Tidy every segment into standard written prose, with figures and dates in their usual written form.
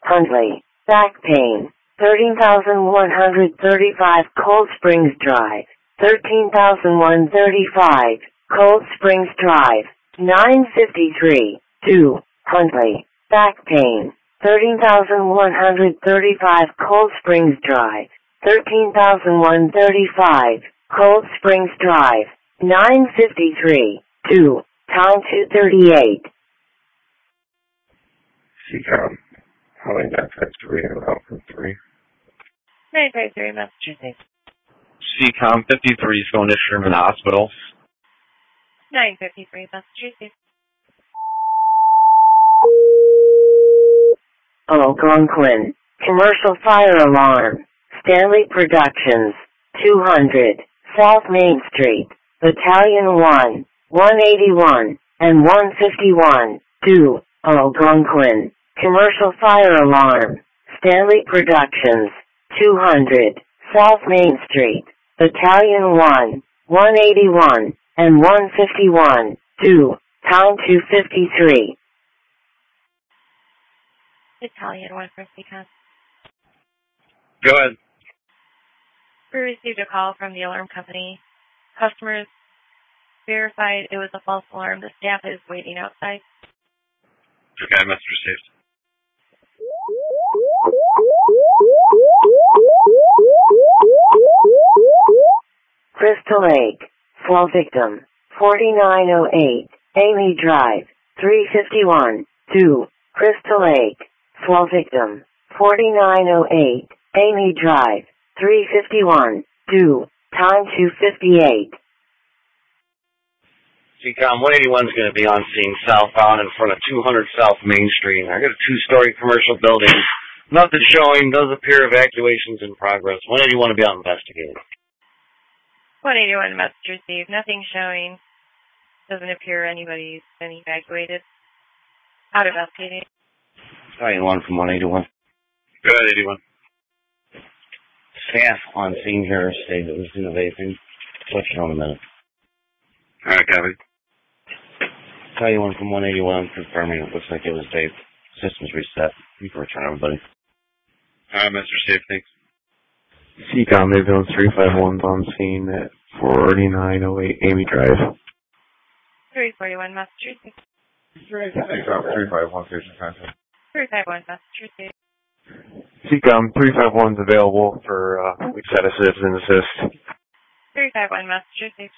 Huntley, back pain. 13,135 Cold Springs Drive. 13,135 Cold Springs Drive. 953. 2. Huntley, back pain. 13,135 Cold Springs Drive. 13,135 Cold Springs Drive. 953. 2. Time 2:38. CCOM. Calling back factory out from 3. 953, Massachusetts. CCOM 53 is going to Sherman Hospital. 953, Massachusetts. Algonquin. Commercial fire alarm. Stanley Productions. 200. South Main Street. Battalion 1. 181 and 151. 2. Algonquin. Commercial fire alarm. Stanley Productions. 200. South Main Street. Battalion 1. 181 and 151. 2. Time 2:53. Battalion 1 for CCOM. Go ahead. We received a call from the alarm company. Customers verified it was a false alarm. The staff is waiting outside. Okay, message received. Crystal Lake. Fall victim. 4908. Amy Drive. 351. 2. Crystal Lake. Fall victim. 4908. Amy Drive. 351. 2. Time 2:58. CCOM 181 is going to be on scene southbound in front of 200 South Main Street. I got a 2-story commercial building. Nothing showing. Does appear evacuations in progress. 181 will be out investigating. 181 message received. Nothing showing. Doesn't appear anybody's been evacuated. Out investigating. Battalion 1 from 181. Go ahead, 81. Staff on scene here stated it was innovating. Let you know in a minute. All right, copy. Battalion 1 from 181 confirming it looks like it was Dave. Systems reset. You can return everybody. All right, Mr. Steve, thanks. CCOM Ambulance 351's on scene at 4908 Amy Drive. 341 Massachusetts. CCOM 351 station contact. 351 Massachusetts. CCOM 351's available for weak sedatives and assist. 351 Massachusetts.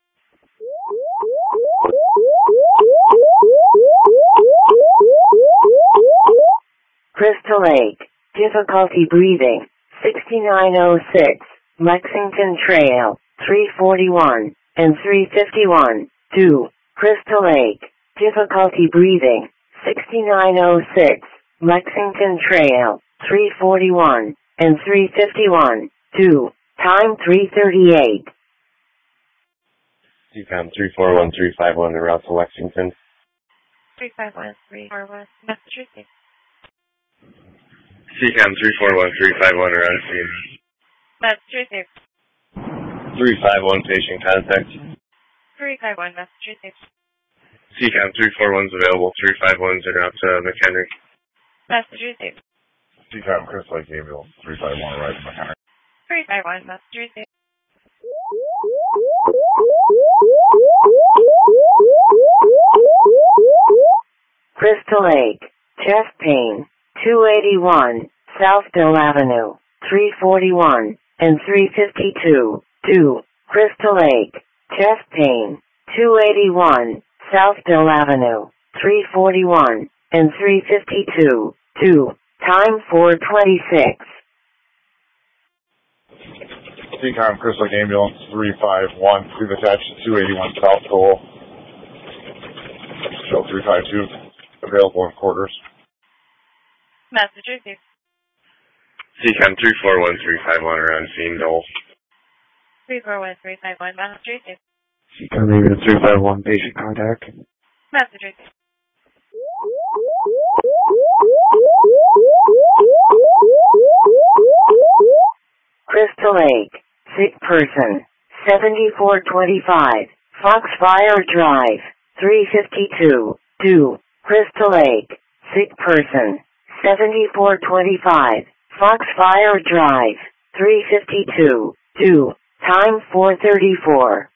Crystal Lake. Difficulty breathing. 6906. Lexington Trail. 341 and 351. 2. Crystal Lake. Difficulty breathing. 6906. Lexington Trail. 341 and 351. 2. Time 3:38. CCOM 341351 en route to Lexington. 351 341 Massachusetts. CCOM 341351 around scene. Massachusetts. 351 patient contact. 351 Massachusetts. CCOM 341's available. 351's en route to McHenry. Massachusetts. CCOM Crystal Lake Ambulance 351 arrived in McHenry. 351 Massachusetts. Crystal Lake. Chest pain. 281 Southdale Avenue. 341 and 352. 2. Crystal Lake. Chest pain. 281 Southdale Avenue. 341 and 352. 2. Time 4:26. CCOM Crystal Lake Ambulance 351. We've attached to 281 South Cole. Show 352. Available in quarters. Massachusetts. CCOM 341351 around scene, Dole. 341 351 Massachusetts. CCOM Ambulance 351 patient contact. Massachusetts. Crystal Lake. Sick person. 7425 Foxfire Drive. 352. 2. Crystal Lake. Sick person. 7425, Foxfire Drive, 352, 2, time 4:34.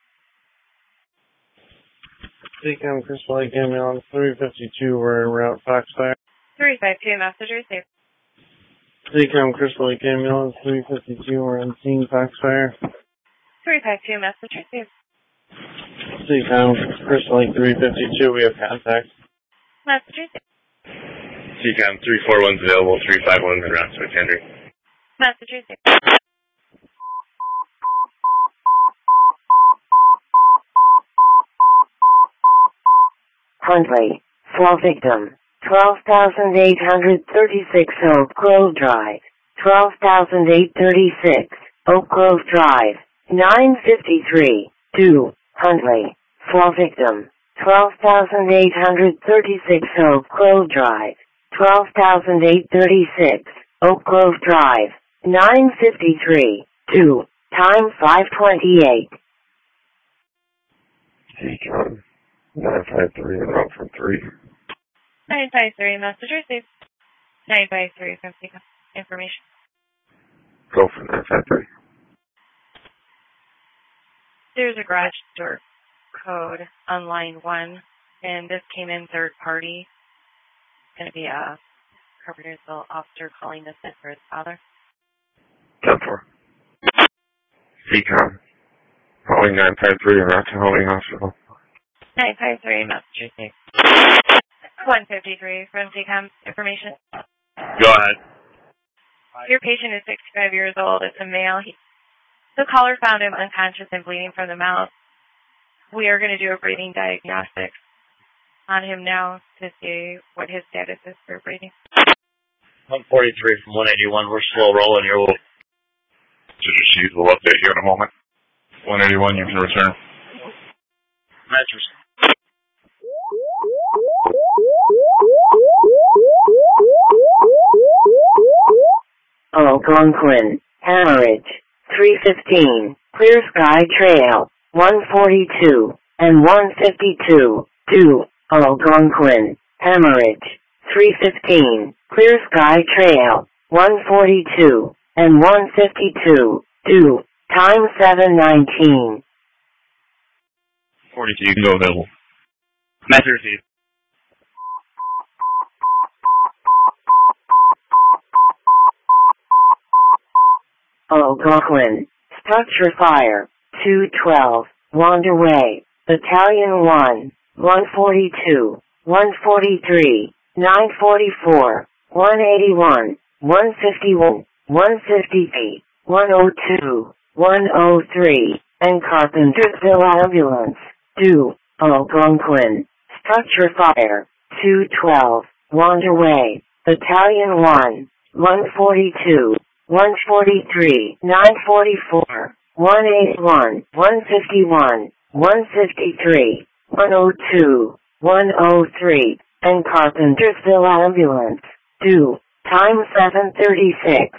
Seacom Crystal Lake Ambulance 352, we're en route Foxfire. 352, message received. Seacom Crystal Lake Ambulance 352, we're on scene Foxfire. 352, message received. Seacom Crystal Lake 352, we have contact. Message received. Seacom 341's available, 351's en route to McHenry. Message received. Huntley, fall victim, 12,836 Oak Grove Drive, 12,836 Oak Grove Drive, 953, 2, Huntley, fall victim, 12,836 Oak Grove Drive, 12,836 Oak Grove Drive, 953, 2, time 5:28. Seacom 953, en route for 3. 953, message received. 953 from Seacom. Information. Go for 953. There's a garage door code on line 1, and this came in third party. It's going to be a Carpentersville officer calling this in for his father. 10-4. Seacom, calling 953, en route to Holding Hospital. 953, message received. 153 from Seacom. Information. Go ahead. Your patient is 65 years old. It's a male. The caller found him unconscious and bleeding from the mouth. We are going to do a breathing diagnostics on him now to see what his status is for breathing. 143 from 181. We're slow rolling here. We'll update you in a moment. 181, you can return. Mattress. Algonquin, Hemorrhage, 315, Clear Sky Trail, 142, and 152, 2, Algonquin, Hemorrhage, 315, Clear Sky Trail, 142, and 152, 2, time 7:19. 42, you can go available. Mattress received. Algonquin, Structure Fire, 212, Wander Way, Battalion 1, 142, 143, 944, 181, 151, 153, 102, 103, and Carpentersville Ambulance, 2, Algonquin, Structure Fire, 212, Wander Way, Battalion 1, 142, 143, 944, 181, 151, 153, 102, 103, and Carpentersville Ambulance, 2, time 7:36.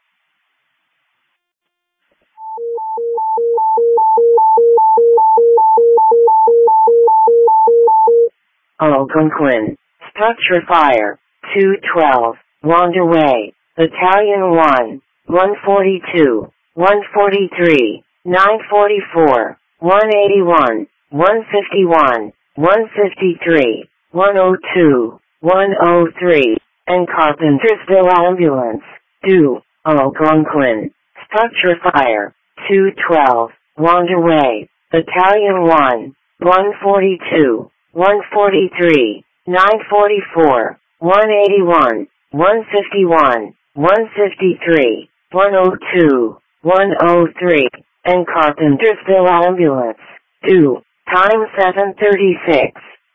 Algonquin, Structure Fire, 212, Wander Way, Battalion 1, 142, 143, 944, 181, 151, 153, 102, 103, and Carpentersville Ambulance, 2, Algonquin, Structure Fire, 212, Wander Way, Battalion 1, 142, 143, 944, 181, 151, 153, 102, 103, and Carpentersville Ambulance, 2, time 7:36.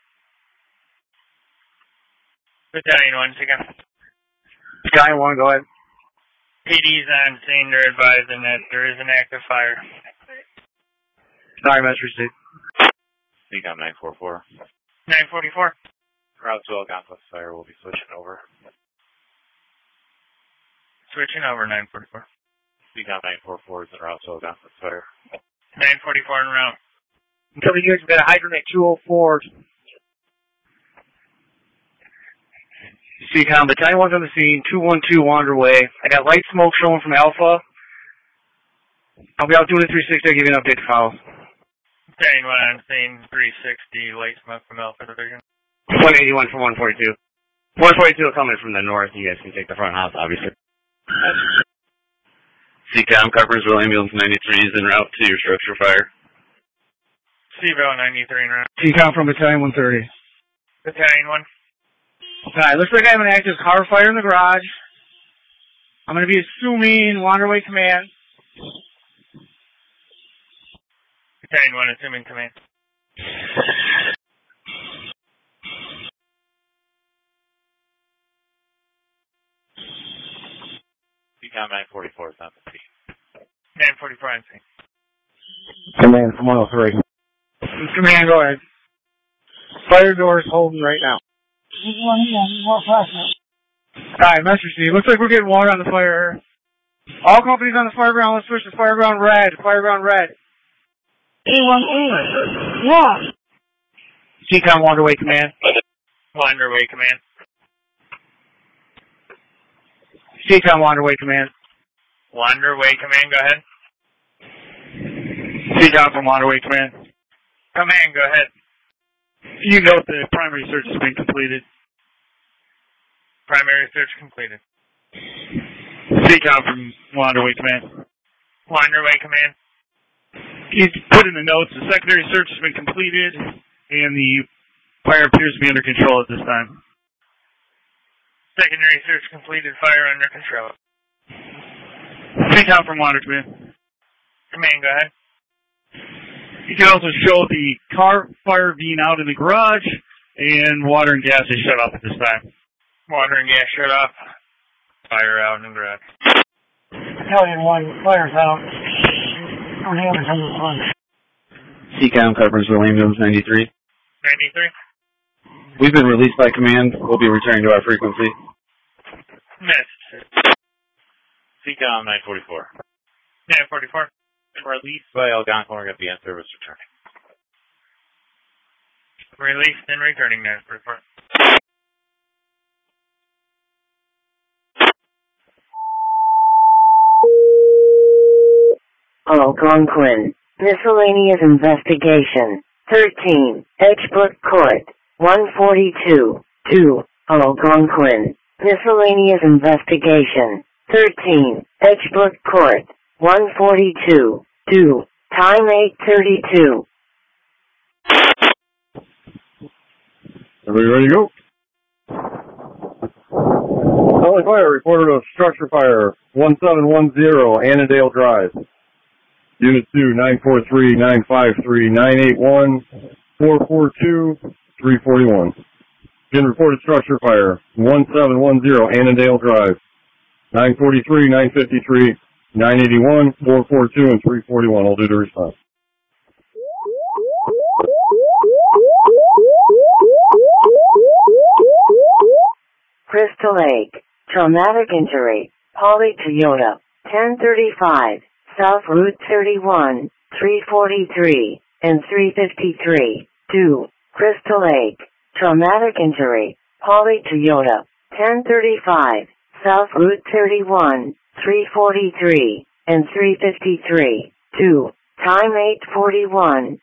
Battalion 1, again. Battalion 1, go ahead. PD's on scene. They're advising that there is an active fire. Sorry, Mess received. Seacom 944. 944. Route to Algonquin Fire. We'll be switching over. Switching over, 944. Seacom 944 is en route to Algonquin Fire. 944 en route. WH, we've got a hydrant at 204. CCOM, Battalion 1's on the scene, 212 Wanderway. I got light smoke showing from Alpha. I'll be out doing a 360. I'll give you an update to follow. Battalion 1 on scene, 360, light smoke from Alpha Division. 181 from 142. 142 coming from the north. You guys can take the front house, obviously. CCOM, Carpentersville Ambulance 93 is en route to your structure fire. CVO 93 en route. CCOM from Battalion 130. Battalion 1. Alright, looks like I have an active car fire in the garage. I'm going to be assuming Wanderway Command. Battalion 1 assuming command. CCOM 944 is on the scene. 944 on scene. Command from 103. Command, go ahead. Fire doors holding right now. Alright, Master Steve. Looks like we're getting water on the fire. All companies on the fire ground, let's switch to fire ground red. Fire ground red. Yeah. CCOM Wanderway Command. Wanderway Command. CCOM Wanderway Command. Wanderway Command, go ahead. CCOM from Wanderway Command. Command, go ahead. You note the primary search has been completed. Primary search completed. CCOM from Wanderway Command. Wanderway Command. He's put in the notes, the secondary search has been completed, and the fire appears to be under control at this time. Secondary search completed, fire under control. CCOM from Wanderway Command. Command, go ahead. You can also show the car fire being out in the garage, and water and gas is shut off at this time. Water and gas shut off. Fire out in the garage. Battalion 1, fire's out. CCOM, Carpentersville Ambulance 93. 93. We've been released by command. We'll be returning to our frequency. Missed. CCOM 944. 944. Released by Algonquin, we're going to be on service returning. Released and returning 944. Algonquin. Miscellaneous investigation. 13. Edgebrook Court. 142. 2. Algonquin. Miscellaneous investigation. 13. Edgebrook Court. 142. 2. Time 8:32. Everybody ready to go? Solid Fire reported a structure fire, 1710 Annandale Drive. Unit 2, 943, 953, 981, 442, 341. Again, reported structure fire, 1710 Annandale Drive. 943, 953, 981, 442, and 341. I'll do the response. Crystal Lake. Traumatic injury. Poly Toyota. 1035. South Route 31. 343. And 353. 2. Crystal Lake. Traumatic injury. Poly Toyota. 1035. South Route 31. 343. And 353. 2. Time 8:41.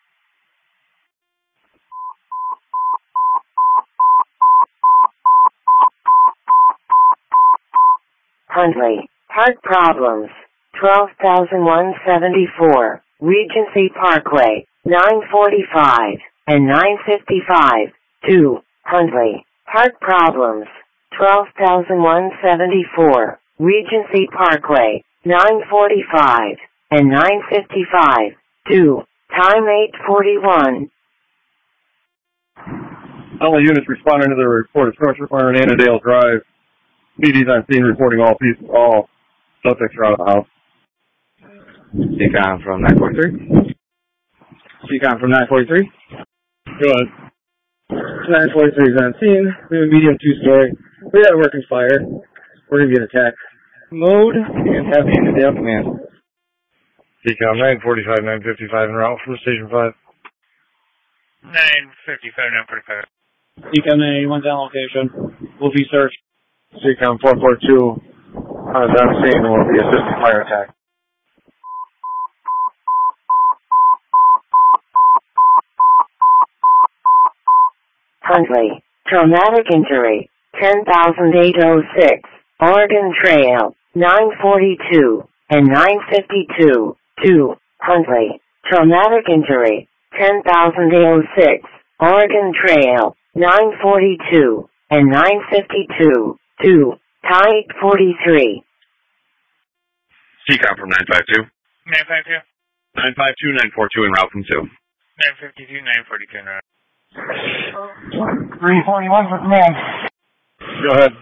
Huntley. Heart problems. 12,174. Regency Parkway. 945. And 955. 2. Huntley. Heart problems. 12,174. Regency Parkway. 945. And 955. 2. Time 8:41. All the units responding to the report of structure fire in Annandale Drive. PD's on scene reporting all suspects are out of the house. CCOM from 943. CCOM from 943. Go ahead. 943 is on scene. We have a medium 2-story. We got a working fire. We're going to be in attack mode and have Annandale command. CCOM 945, 955 en route from Station 5. 955, 945. CCOM 981's on location. Will be searched. CCOM 442 on scene and will be assisting fire attack. Huntley, traumatic injury, 10,806, Oregon Trail, 942 and 952, 2, Huntley, traumatic injury, 10,806, Oregon Trail, 942 and 952, 2, Type 43. CCOM from 952. 952. 952, 942 en route from 2. 952, 942 en route. 341 for command. Go ahead.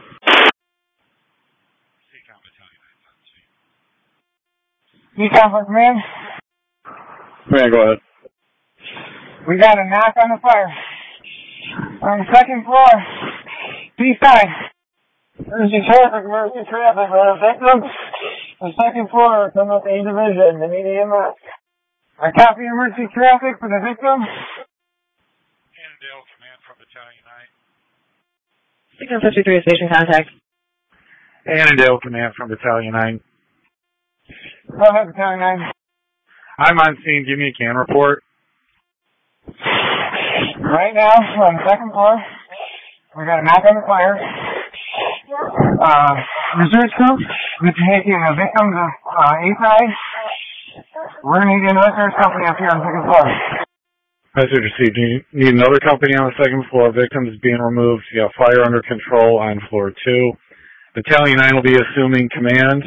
CCOM for command. Command, go ahead. We got a knock on the fire. On the second floor. B-side. Emergency traffic. We have victims. The second floor, come up A division, the medium rock. I copy emergency traffic for the victim. Annandale, command from Battalion 9. CCOM 53 station contact. Annandale, command from Battalion 9. Go ahead, Battalion 9. I'm on scene. Give me a CAN report. Right now, we're on the second floor. We got a knock on the fire. Research group, we're taking a victim to A-side. We're going to need another search company up here on the second floor. Message received. You need another company on the second floor. Victim is being removed. You have fire under control on floor 2. Battalion 9 will be assuming command.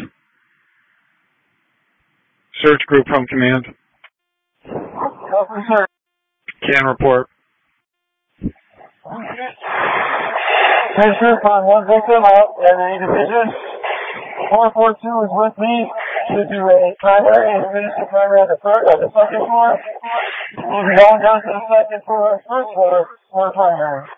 Search group from command. Go for search. CAN report. Search group on one victim out in A division. 442 is with me to do a primary and administer primary at the second floor. We'll be going down to the second floor, first floor, for primary.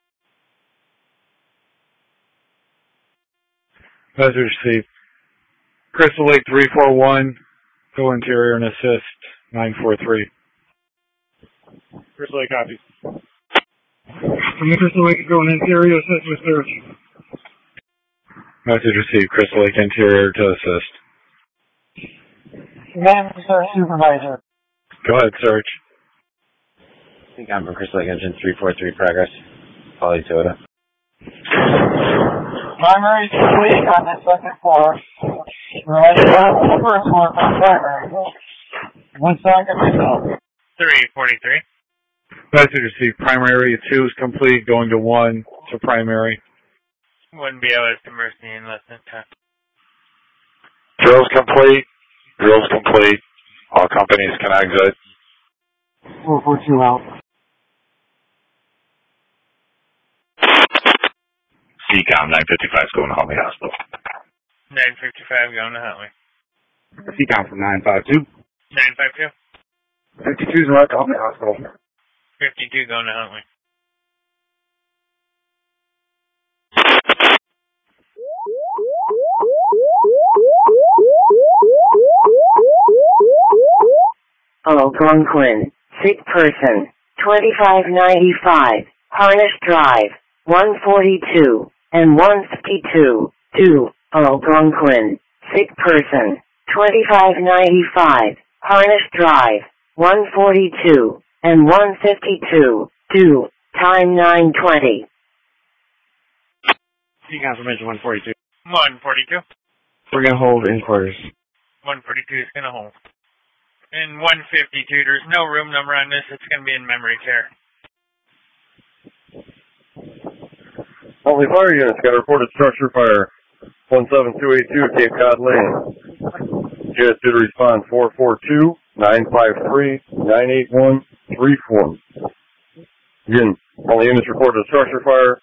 Message received. Crystal Lake 341. Go interior and assist 943. Crystal Lake copies. Crystal Lake is going interior, assist with search. Message received. Crystal Lake interior to assist. Command search supervisor. Go ahead, search. CCOM from Crystal Lake Engine 343 progress. Poly Toyota. Primary is complete on the second floor. We're heading down to the first floor for primary. 1 second. 343. Message received. Primary 2 is complete. Going to 1 to primary. Wouldn't be able to mercy in less than 10. Drill's complete. Drill's complete. All companies can exit. 442 out. CCOM 955 is going to Huntley Hospital. 955 going to Huntley. CCOM from 952. 952. 52 is right to Huntley Hospital. 52 going to Huntley. Algonquin, sick person, 2595, Harnish Drive, 142 and 152, 2, Algonquin, sick person, 2595, Harnish Drive, 142 and 152, 2, time 9:20. Confirmation 142. 142. We're going to hold in quarters. 142 is going to hold. And 152, there's no room number on this. It's going to be in memory care. Only fire units got a reported structure fire. 17282 Cape Cod Lane. Units did respond 442 953 981 34. Again, all the units reported a structure fire.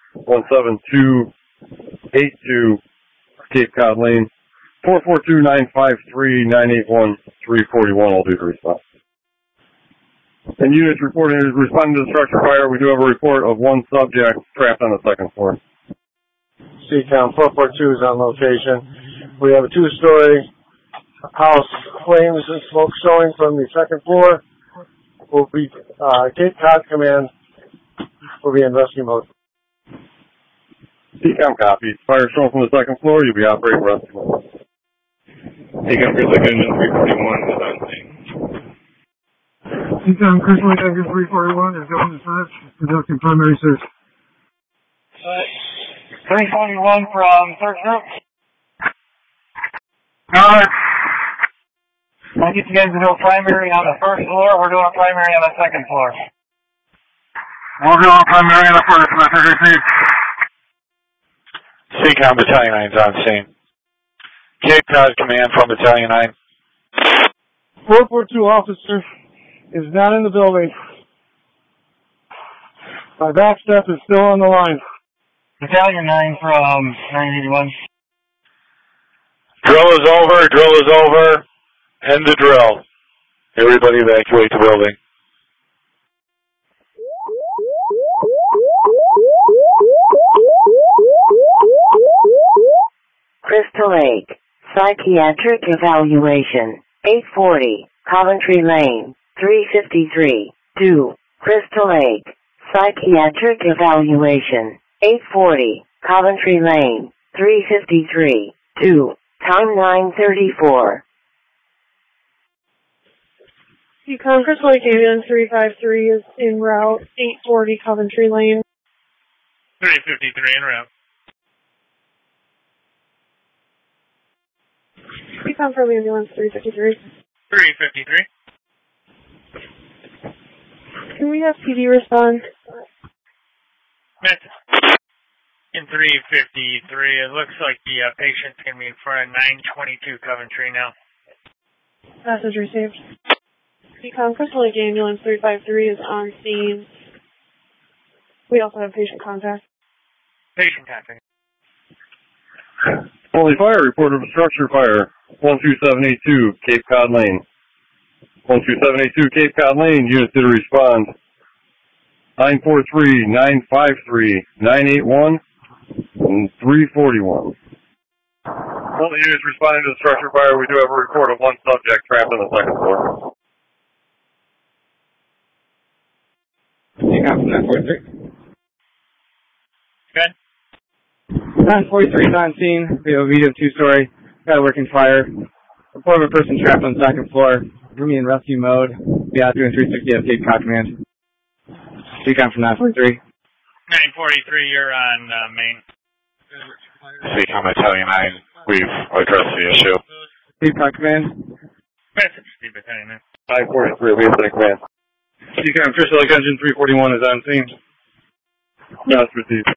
17282 Cape Cod Lane. 442 953 981 341 all due to response. And units responding to the structure fire, we do have a report of one subject trapped on the second floor. CCOM 442 is on location. We have a 2-story house, flames and smoke showing from the second floor. Will be Cape Cod Command will be in rescue mode. CCOM copy. Fire showing from the second floor. You'll be operating rescue mode. CCOM Crystal Lake Engine 341 is on scene. CCOM Crystal Lake Engine 341 is going to search, conducting primary search. 341 from search group. I get you guys to do a primary on the first floor. We're doing a primary on the second floor. We'll do a primary on the first, message received. CCOM Battalion 9 is on scene. Cape Cod Command from Battalion 9. 442 officer is not in the building. My back step is still on the line. Battalion 9 from 981. Drill is over. End the drill. Everybody evacuate the building. Crystal Lake, psychiatric evaluation, 840, Coventry Lane, 353, 2, Crystal Lake, psychiatric evaluation, 840, Coventry Lane, 353, 2, time 9:34. CCOM Crystal Lake Ambulance 353 is en route, 840 Coventry Lane. 353 en route. CCOM from Ambulance 353. 353. Can we have PD respond? Message. In 353, it looks like the patient's going to be in front of 922 Coventry now. Message received. CCOM Crystal Lake Ambulance 353 is on scene. We also have patient contact. Patient contact. Only fire report of a structure fire. 12782 Cape Cod Lane. 12782 Cape Cod Lane. Units did respond. 943, 953, 981, and 341. All the units responding to the structure fire. We do have a report of one subject trapped on the second floor. CCOM from 943. Good. 943 is on scene. We have a medium 2-story. Got a working fire. Report of a person trapped on the second floor. Rooming in rescue mode. Be out doing 360 at Cape Cod Command. CCOM from 943. 943, you're on main. CCOM Battalion 9, we've addressed the issue. Cape Cod Command. Message, Steve Battalion 943, we have the command. CCOM Crystal Lake Engine 341 is on scene. Yes, received.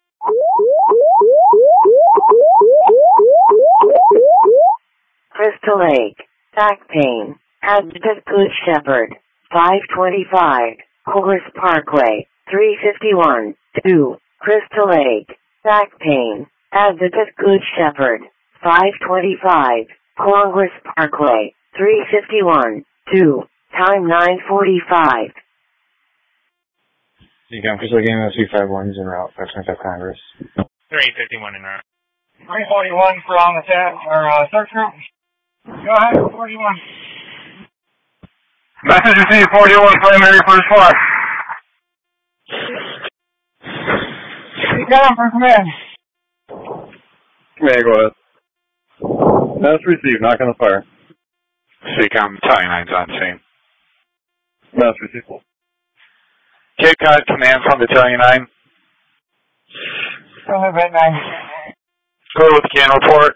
Crystal Lake, back pain, Advocate Good Shepherd, 525, Horace Parkway, 351, 2, Crystal Lake, back pain, Advocate Good Shepherd, 525, Congress Parkway, 351, 2, time 9:45. CCOM Crystal Lake Ambulance 351 is en route. 525 Congress. 351 en route. 341 from the chat, or search group. Go ahead, 41. Message received, 41 primary first floor. CCOM for command. Command, go ahead. That's received, not going to fire. CCOM Battalion 9 is on scene. That's received. Cape Cod Command from Battalion 9. Go ahead, Bat 9. Go with the can report.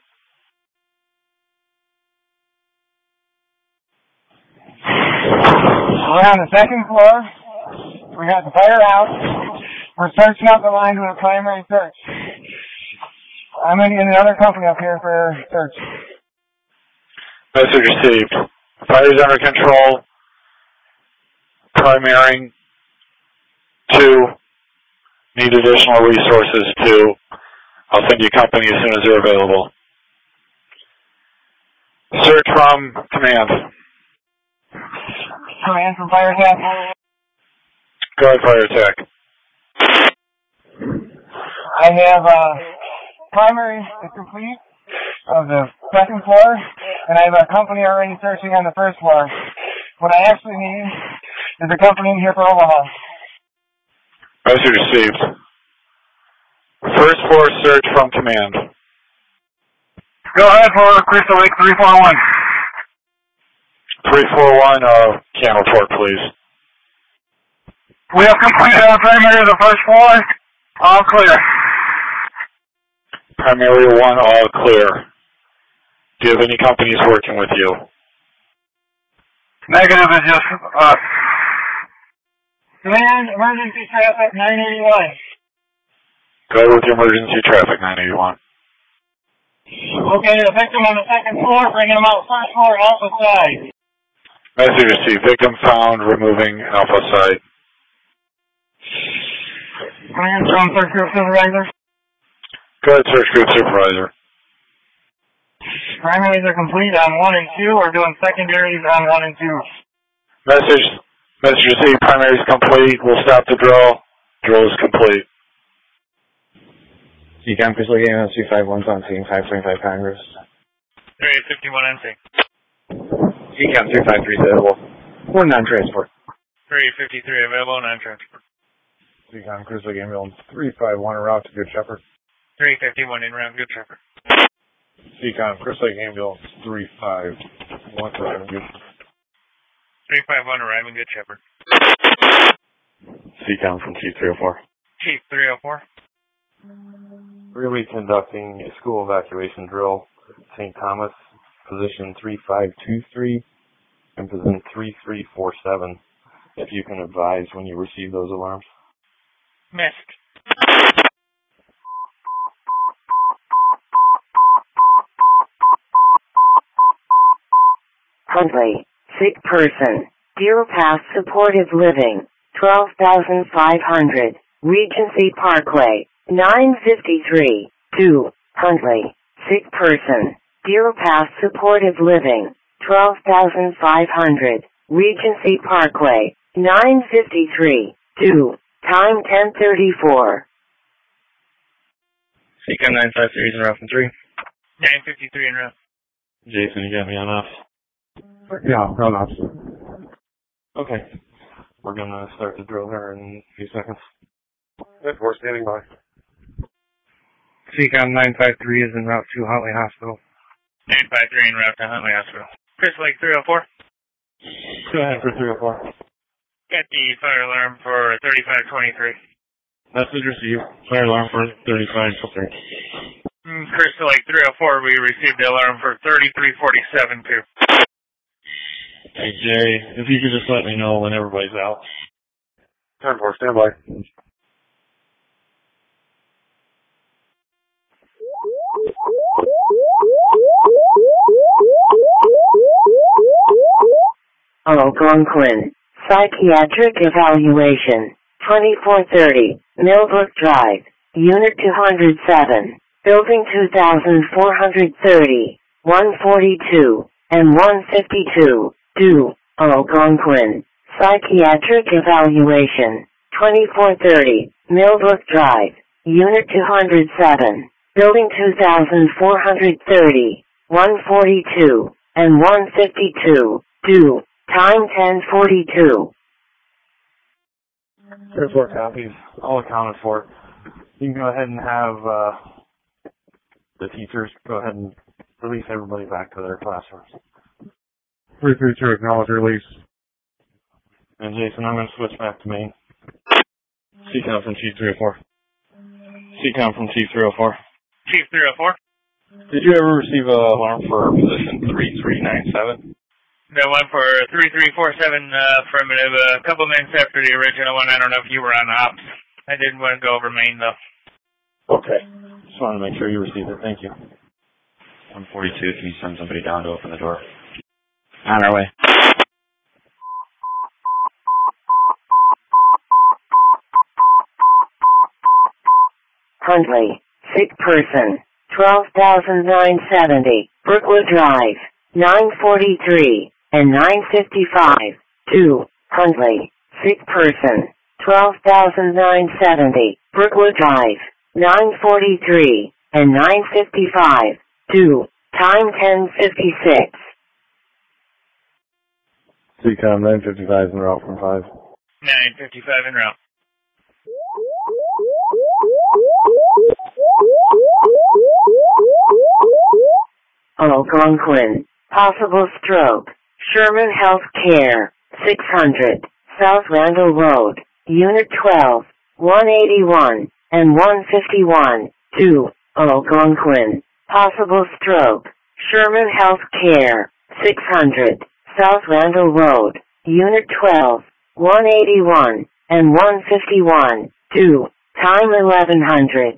We're on the second floor. We got the fire out. We're searching out the line with a primary search. I'm in another company up here for search. Message received. Fire is under control. Primarying 2. Need additional resources 2. I'll send you a company as soon as they're available. Search from command. Command from fire attack. Go ahead, fire attack. I have primary is complete of the second floor, and I have a company already searching on the first floor. What I actually need is a company in here for Omaha. Message received. First 304, search from command. Go ahead for Crystal Lake 341. 341, can report, please. We have completed our primary of the first floor. All clear. Primary 1, all clear. Do you have any companies working with you? Negative is just us. Command, emergency traffic 981. Go ahead with your emergency traffic 981. Okay, the victim on the second floor, bringing him out first floor, alpha side. Message received. Victim found, removing alpha side. Command from search group supervisor. Go ahead, search group supervisor. Primaries are complete on 1 and 2. We're doing secondaries on 1 and 2. Message received. Primary is complete. We'll stop the drill. Drill is complete. CCOM Crystal Lake 251 on scene 525 Congress. 3851 NC. CCOM 353 available. 1 non-transport. 3853 available, non-transport. CCOM Crystal Lake Ambulance 351 en route to Good Shepherd. 351 en route, Good Shepherd. CCOM Crystal Lake Ambulance 351 Good. 351 arriving, Good Shepherd. CCOM from Chief 304. Chief 304. We're going to be conducting a school evacuation drill. St. Thomas, position 3523 and position 3347. If you can advise when you receive those alarms. Missed. Huntley, sick person. Deer Pass Supportive Living, 12,500. Regency Parkway, 953. 2. Huntley, sick person. Deer Pass Supportive Living, 12,500. Regency Parkway, 953. 2. Time 10:34. CCOM 953 is in route from 3. 953 en route. Jason, you got me on off? Yeah, on off. Okay. We're going to start the drill here in a few seconds. Good, we're standing by. CCOM 953 is en route to Huntley Hospital. 953 en route to Huntley Hospital. Crystal Lake 304. Go ahead for 304. Get the fire alarm for 3523. Message received. Fire alarm for 3523. Crystal Lake 304, we received the alarm for 3347 too. Hey Jay, if you could just let me know when everybody's out. 10-4, stand by. Algonquin, Psychiatric Evaluation, 2430, Millbrook Drive, Unit 207, Building 2430, 142, and 152, due, Algonquin, Psychiatric Evaluation, 2430, Millbrook Drive, Unit 207, Building 2430, 142, and 152, due, time 10:42. 4 copies, all accounted for. You can go ahead and have the teachers go ahead and release everybody back to their classrooms. 332, acknowledge release. And Jason, I'm going to switch back to main. CCOM from Chief 304. CCOM from Chief 304. Chief 304. Did you ever receive an alarm for position 3397? The one for 3347 affirmative, a couple minutes after the original one. I don't know if you were on ops. I didn't want to go over main though. Okay. Just wanted to make sure you received it. Thank you. 142, can you send somebody down to open the door? On our way. Huntley, sick person, 12,970, Brookwood Drive, 943, and 955, 2, Huntley, sick person, 12,970, Brookwood Drive, 943, and 955, 2, time 10:56. CCOM 955 en route from 5. 955 en route. Algonquin. Possible stroke. Sherman Health Care. 600. South Randall Road. Unit 12. 181 and 151. 2. Algonquin. Possible stroke. Sherman Health Care. 600. South Randall Road. Unit 12. 181 and 151. 2. Time 1100.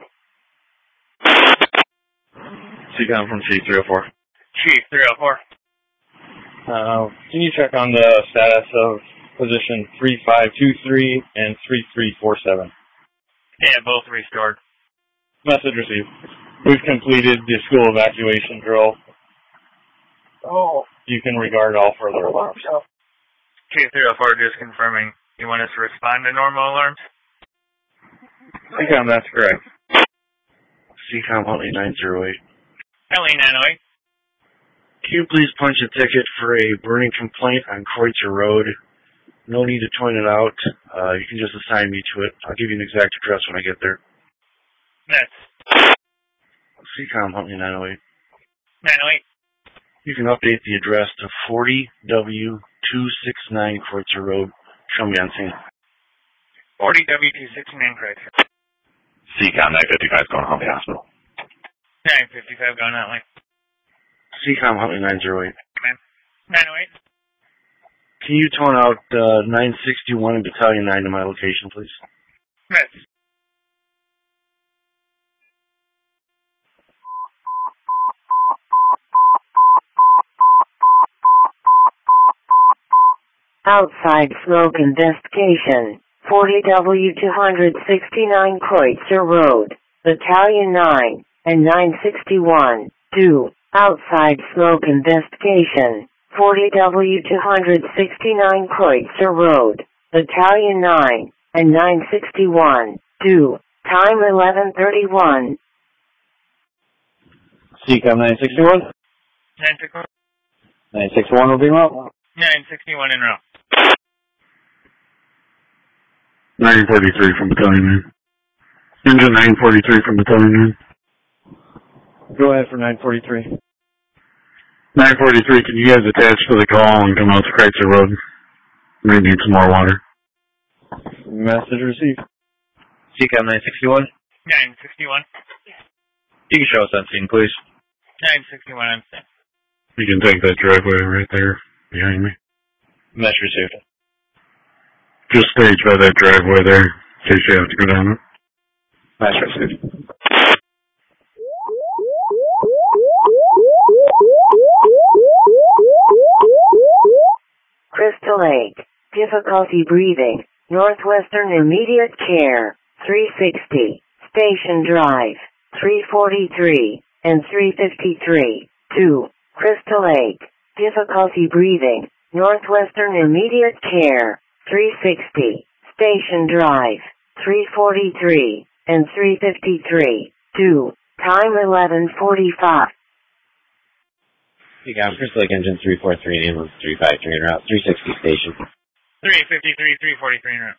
CCOM from Chief 304. Chief 304. Can you check on the status of position 3523 and 3347? Yeah, both restored. Message received. We've completed the school evacuation drill. Oh. You can regard all further alarms. Chief 304 just confirming. You want us to respond to normal alarms? CCOM, that's correct. CCOM Huntley 908. Huntley 908. Can you please punch a ticket for a burning complaint on Kreutzer Road? No need to point it out. You can just assign me to it. I'll give you an exact address when I get there. Next. CCOM Huntley 908. 908. You can update the address to 40W269 Kreutzer Road. Show me on scene. 40W269 Kreutzer. CCOM 955 going to Huntley Hospital. 955 going that way. CCOM Huntley 908. 908. Can you tone out 961 and Battalion 9 to my location, please? Yes. Outside smoke investigation. 40W269 Kreutzer Road. Battalion 9 and 961. 2. Outside smoke investigation. 40W269 Kreutzer Road. Battalion 9 and 961. 2. Time 11:31. CCOM 961. 961. 961 will be well. 961 in row. 943 from Battalion 9. Engine 943 from Battalion 9. Go ahead for 943. 943, can you guys attach to the call and come out to Kreutzer Road? We need some more water. Message received. CCOM 961. 961. You can show us on scene, please. 961 on scene. You can take that driveway right there behind me. Message received. Just stage by that driveway there, in case you have to go down it. Message received. Crystal Lake. Difficulty breathing. Northwestern Immediate Care. 360. Station Drive. 343 and 353. 2. Crystal Lake. Difficulty breathing. Northwestern Immediate Care. 360. Station Drive. 343 and 353. 2. Time 11:45. CCOM Crystal Lake Engine 343 and ambulance 353 en route. 360 station. 353, 343 en route.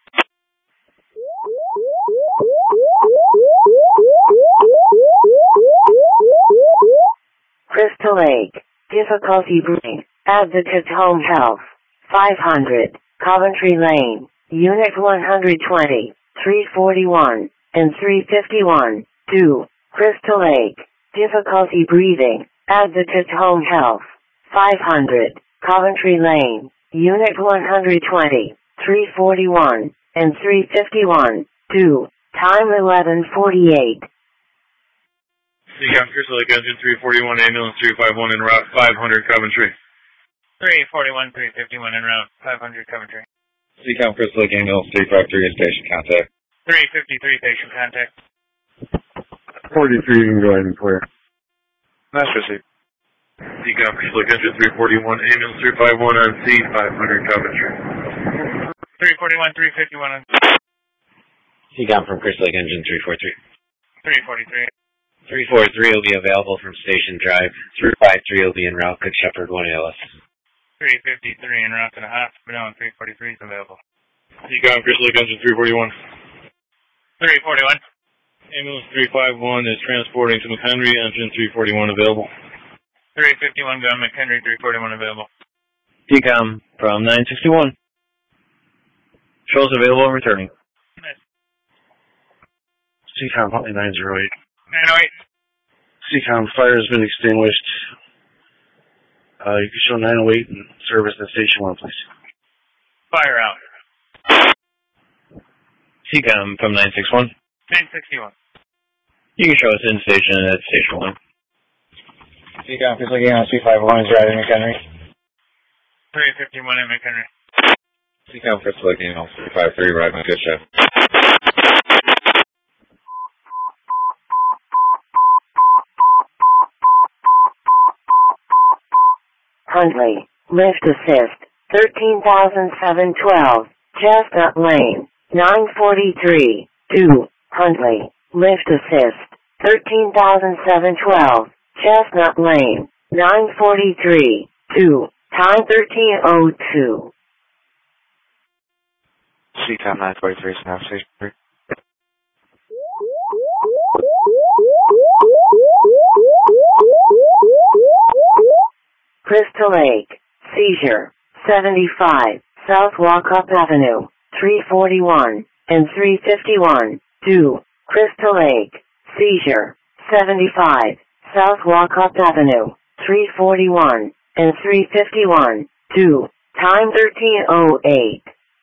Crystal Lake. Difficulty breathing. Advocate Home Health. 500. Coventry Lane. Unit 120. 341 and 351. 2. Crystal Lake. Difficulty breathing. Advocate Home Health. 500. Coventry Lane. Unit 120. 341 and 351. 2. Time 11:48. CCOM Crystal Lake Engine 341, ambulance 351 en route 500 Coventry. 341, 351 en route 500 Coventry. CCOM Crystal Lake ambulance 353 is patient contact. 353 patient contact. 43, you can go ahead and clear. Message received. CCOM Crystal Lake Engine 341, ambulance 351 on C 500 Coventry. 341, 351 on CCOM from Crystal Lake Engine 343. 343. 343 will be available from Station Drive. 353 will be en route. Good Shepherd 1 ALS. 353 en route to the hospital and 343 is available. CCOM Crystal Lake Engine 341. 341. Ambulance 351 is transporting to McHenry, engine 341 available. 351 gun, McHenry 341 available. TCOM from 961. Patrols available and returning. CCOM, Huntley 908. 908. CCOM, fire has been extinguished. You can show 908 in service at Station 1, please. Fire out. TCOM from 961. 961. You can show us in station at Station 1. TCOM, Crystal Game 251 is driving McHenry. 351 at McHenry. TCOM Crystal Lake Email 353, arriving good chef. Huntley, lift assist, 13,712, Chestnut Lane, 943, do, Huntley, lift assist, 13,712, Chestnut Lane, 943, do, time 13:02. CCOM 943 is now Station 3. Crystal Lake, seizure, 75, South Walkup Avenue, 341, and 351, do, Crystal Lake, seizure, 75, South Walkup Avenue, 341, and 351, do, time 13:08.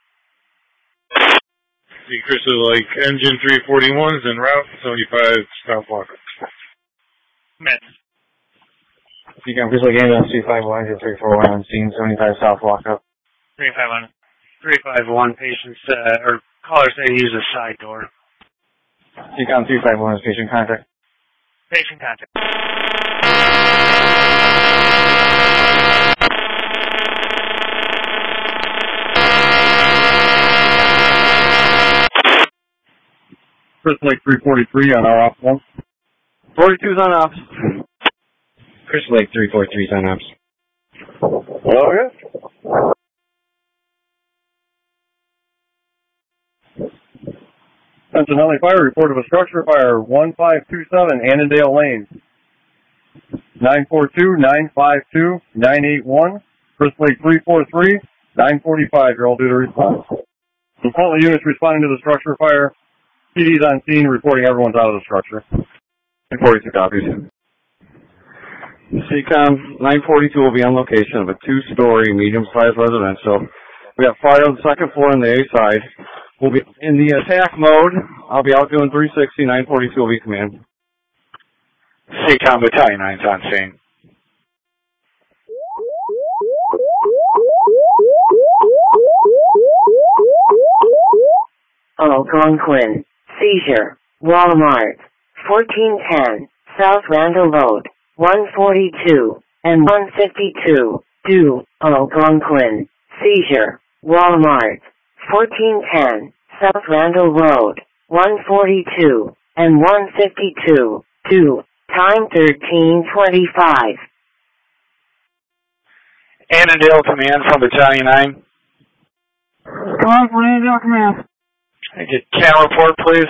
Crystal Lake, engine 341 is en route, 75 South Walker. Met. TCOM, Crystal Game 251 to 341 on scene, 75 South Walkup. 351. 351 patients, or callers say use a side door. TCOM 351 is patient contact. Patient contact. Crystal Lake 343 on our ops 1. 42's on ops. Crystal Lake 343 is on ops. Okay. Central Huntley Fire report of a structure fire 1527 Annandale Lane. 942-952-981. Crystal Lake 343, 945. You're all due to response. Huntley units responding to the structure fire. PD's on scene reporting everyone's out of the structure. 42 copies. CCOM 942 will be on location of a two-story medium-sized residential. We have fire on the second floor on the A side. We'll be in the attack mode. I'll be out doing 360. 942 will be command. CCOM Battalion 9's on scene. Algonquin, seizure, Walmart, 1410, South Randall Road, 142, and 152, do, Algonquin, seizure, Walmart, 1410, South Randall Road, 142, and 152, do, time 13:25. Annandale Command from Battalion 9. Come on, for Annandale Command. I get CAN report, please.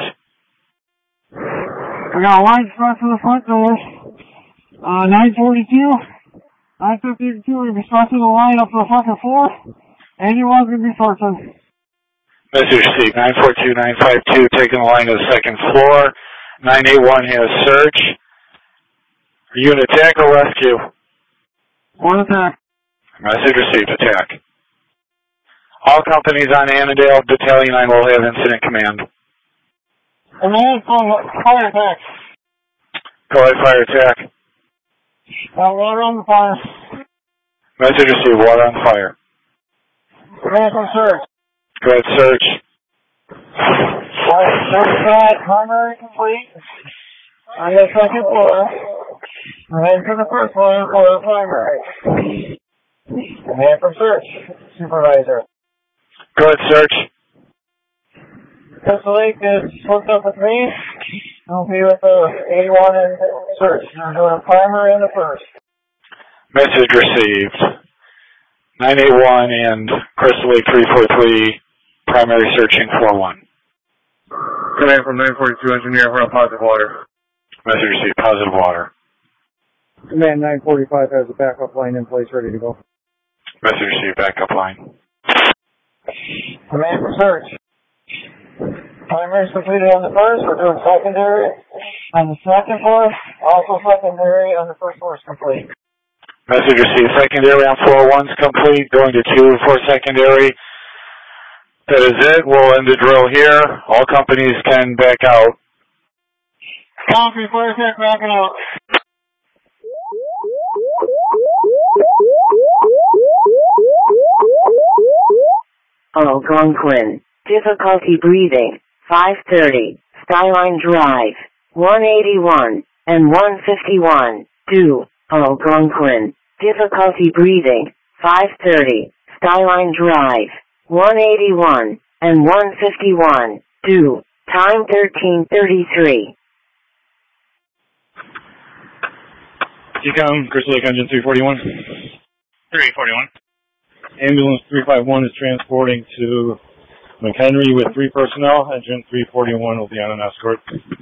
We got a line spot to the front door. 942. 952, we're going to be starting the line up to the second floor. Anyone's going to be searching. Message received. 942-952 taking the line to the second floor. 981 has search. Are you in attack or rescue? One attack. Message received. Attack. All companies on Annandale Battalion 9 will have incident command. Command for fire attack. Go ahead, fire attack. Water on the fire. Message received. Water on fire. Command for search. Go ahead, search. Fire certified, primary complete. On the second floor. Command for the first floor for the primary. Command for search. Supervisor. Go ahead, search. Crystal Lake is hooked up with me. I'll be with the 81 and search. I'm doing a primary and the first. Message received. 981 and Crystal Lake 343, primary searching 41. Command from 942 engineer for a positive water. Message received. Positive water. Command 945 has a backup line in place ready to go. Message received, backup line. Command for search. Primary is completed on the first. We're doing secondary on the second floor. Also secondary on the first floor is complete. Message received. Secondary on floor 1's complete. Going to 2 for secondary. That is it. We'll end the drill here. All companies can back out. Concrete fire tech backing out. Algonquin. Difficulty breathing. 530. Skyline Drive. 181 and 151. Do. Algonquin. Difficulty breathing. 530. Skyline Drive. 181 and 151. Do. Time 13:33. TCOM, Crystal Lake Engine 341. 341. Ambulance 351 is transporting to McHenry with 3 personnel. Engine 341 will be on an escort.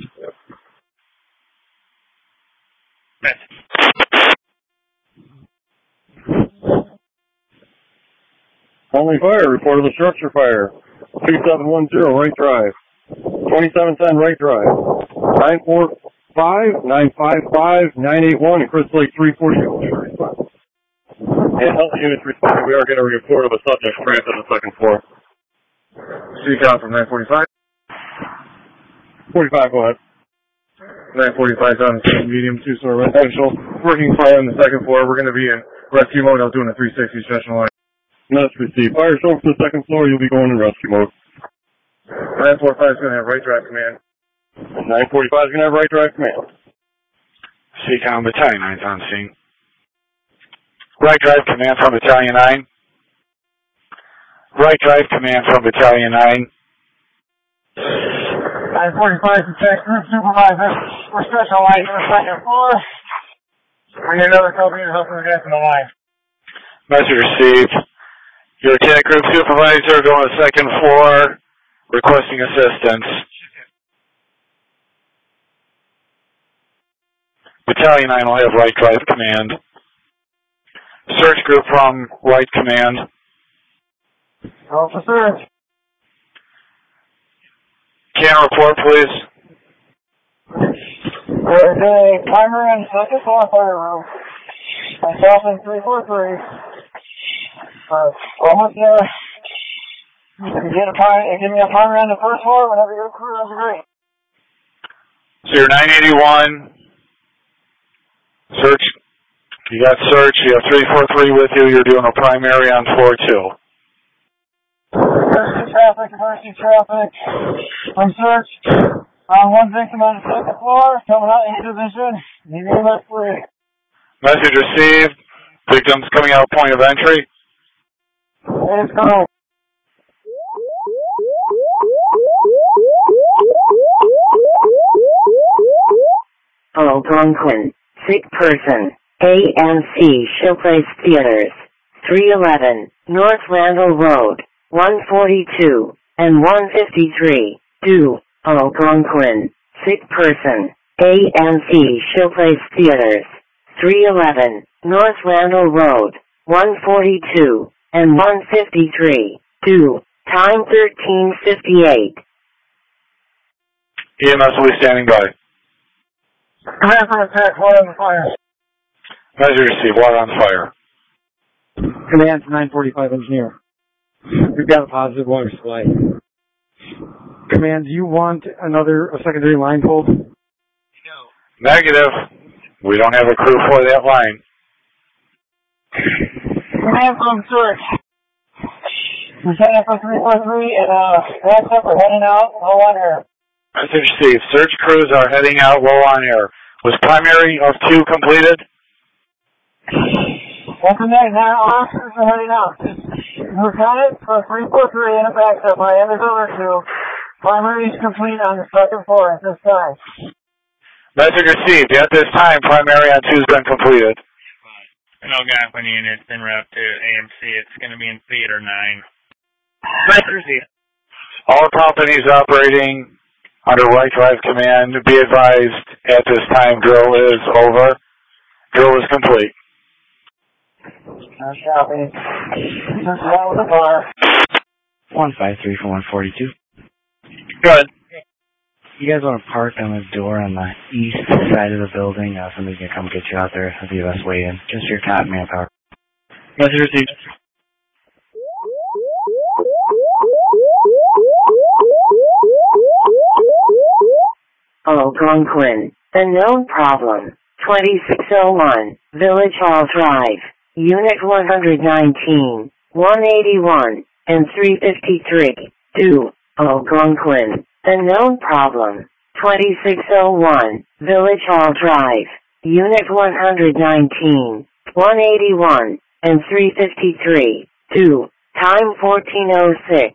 Only fire, report of a structure fire. 2710 right drive. 2710 right drive. 945, 955, 981, and Crystal Lake 340. And health units responding, we are getting a report of a subject cramped on the second floor. TCOM from 945. 45, go ahead. 945 is on the medium 2-story residential. Working fire on the second floor. We're going to be in rescue mode. I was doing a 360 stretch line. Message received. Fire show from the second floor, you'll be going in rescue mode. 945 is going to have right drive command. 945 is going to have right drive command. TCOM Battalion 9's on scene. Right drive command from Battalion 9. Right drive command from Battalion 9. 945 to check group supervisor. We're specializing on the second floor. We need another company to help us get to the line. Message received. Your attack group supervisor going to the second floor, requesting assistance. Battalion 9 will have right drive command. Search group from right command. Officer. Can report, please. We're doing primary and second floor fire room. Myself in 343. Almost there. You can give me a primary on the first floor whenever you're crew, that'd be great. So you're 981. Search. You got search. You have 343 with you. You're doing a primary on floor 2. Emergency traffic. I'm search. One victim on the second floor, coming out into position. Leaving him at free. Message received. Victims coming out point of entry. It's coming. Algonquin. Sick person. AMC Showplace Theaters. 311 North Randall Road. 142 and 153. Do. Algonquin. Sick person. AMC Showplace Theaters. 311 North Randall Road. 142 and 153. Do. Time 13:58. EMS will be standing by. Command for attack, water on fire. Measure received, water on fire. Command to 945 engineer. We've got a positive water supply. Command, do you want a secondary line pulled? Negative. We don't have a crew for that line. Command from search. We're setting up for 343 and backs up, we're heading out, low on air. Message received. Search crews are heading out low on air. Was primary of 2 completed? Welcome back, now officers are heading out. Lieutenant for 343 and a backs up, I am the over 2. Primary is complete on the second floor at this time. Message received. At this time, primary on 2 has been completed. An Algonquin unit en route to AMC. It's going to be in Theater 9. Message received. All companies operating under right drive command, be advised at this time drill is over. Drill is complete. Copy. Just one with the fire. 153 for 142. Go ahead. You guys want to park on the door on the east side of the building? Somebody's going to come get you out there. That'll be the best way in. Just your cotton manpower. Message received. Algonquin, unknown problem. 2601, Village Hall Drive, Unit 119, 181, and 353. 2. Algonquin, unknown problem. 2601, Village Hall Drive, Unit 119, 181, and 353. 2. Time 1406.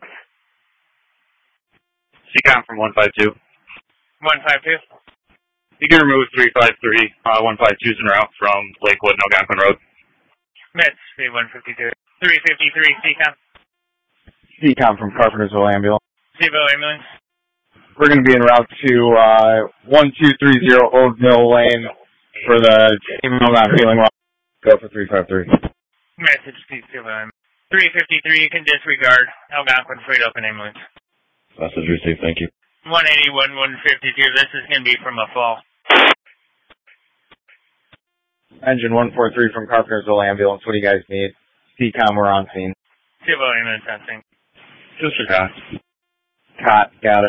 CCOM from 152. 152. You can remove 353. 152's en route from Lakewood and Algonquin Road. Mets, B152. 353, CCOM. CCOM from Carpentersville Ambulance. Civil Ambulance. We're going to be en route to 1230 Old Mill Lane for the email not feeling well. Go for 353. Message to Civil Ambulance. 353, you can disregard. Algonquin Freight Open Ambulance. Message received, thank you. 181, 152, this is going to be from a fall. Engine 143 from Carpentersville Ambulance. What do you guys need? CCOM, we're on scene. Civil Ambulance on scene. Just for cot. Cot, got it.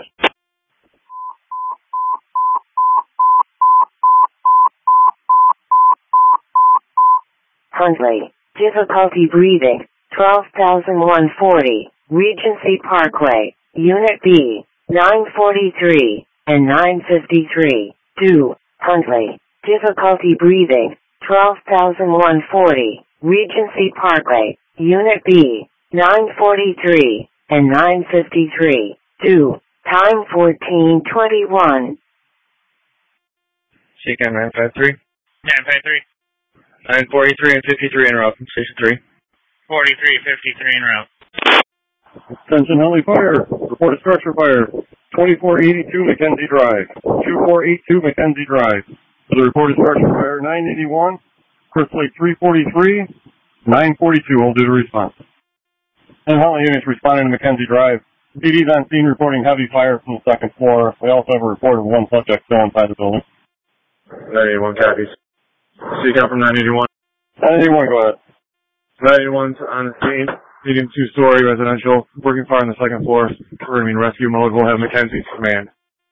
Huntley, difficulty breathing, 12,140, Regency Parkway, Unit B, 943, and 953. 2. Huntley, difficulty breathing, 12,140, Regency Parkway, Unit B, 943, and 953. 2. Time 1421. CCOM 953. 953. 943 and 53 en route from Station 3. 43, 53 en route. Attention, Huntley Fire. Reported structure fire. 2482 Mackenzie Drive. 2482 Mackenzie Drive. For the reported structure fire, 981. Chris Lake 343. 942 will do the response. And Huntley units responding to Mackenzie Drive. PD's on scene reporting heavy fire from the second floor. We also have a report of one subject still inside the building. 981 copies. CCOM from 981. 981, go ahead. 981's on the scene. Medium 2-story residential. Working fire on the second floor. We're going to be in rescue mode. We'll have Mackenzie's command.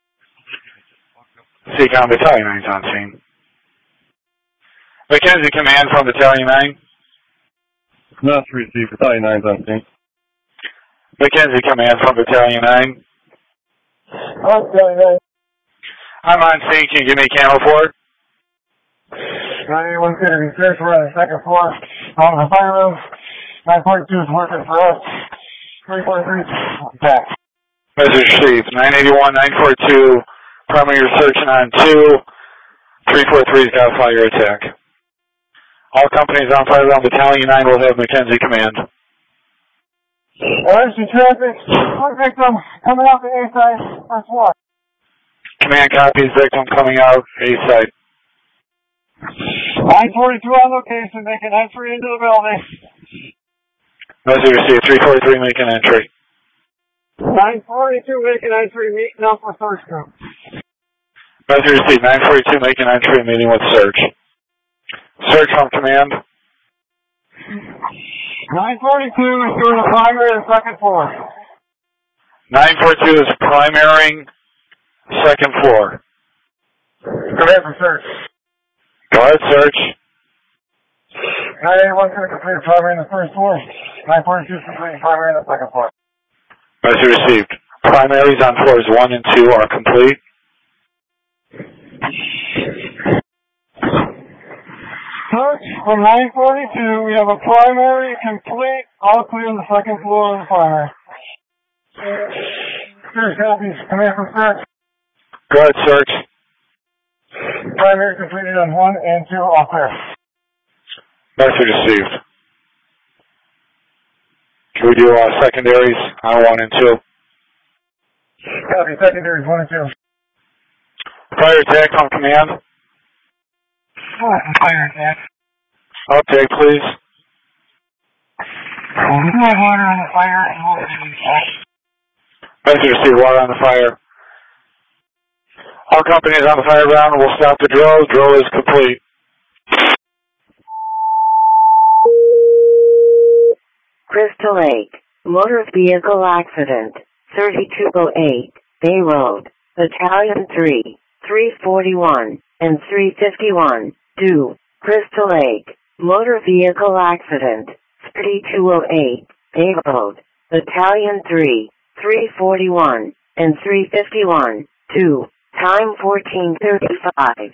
CCOM Battalion 9's on scene. Mackenzie command from Battalion 9. Not received. Battalion 9's on scene. Mackenzie command from Battalion 9. Battalion 9. I'm on scene. Can you give me a camo for it? 981's going to be searched. We're on the second floor. On the fire room. 942 is working for us. 343 back. Message received. 981, 942. Primary searching on 2. 343's got a fire attack. All companies on fire around Battalion 9 will have Mackenzie command. Emergency traffic. One victim coming out the A side. First floor. Command copies. Victim coming out A side. 942 on location. Making entry into the building. Message received. 343 making entry. 942 making entry. Meeting up with search group. Message received. 942 making entry. Meeting with search. Search from command. 942 is doing the primary and second floor. 942 is primarying second floor. Go ahead for search. Go ahead, search. 981's going to complete primary in the first floor. 942 is completing primary in the second floor. Message received. Primaries on floors 1 and 2 are complete. Search from 942. We have a primary complete. All clear on the second floor of the primary. Search copies. Command from search. Go ahead, search. Primary completed on 1 and 2. All clear. Message received. Can we do secondaries on 1 and 2? Copy. Secondaries 1 and 2. Fire attack on command. Fire attack. Update, please. We do have water on the fire and we'll Message received, water on the fire. All companies on the fire ground will stop the drill. Drill is complete. Crystal Lake, motor vehicle accident, 3208, Bay Road, Battalion 3, 341, and 351, due, Crystal Lake, motor vehicle accident, 3208, Bay Road, Battalion 3, 341, and 351, due, time 14:35.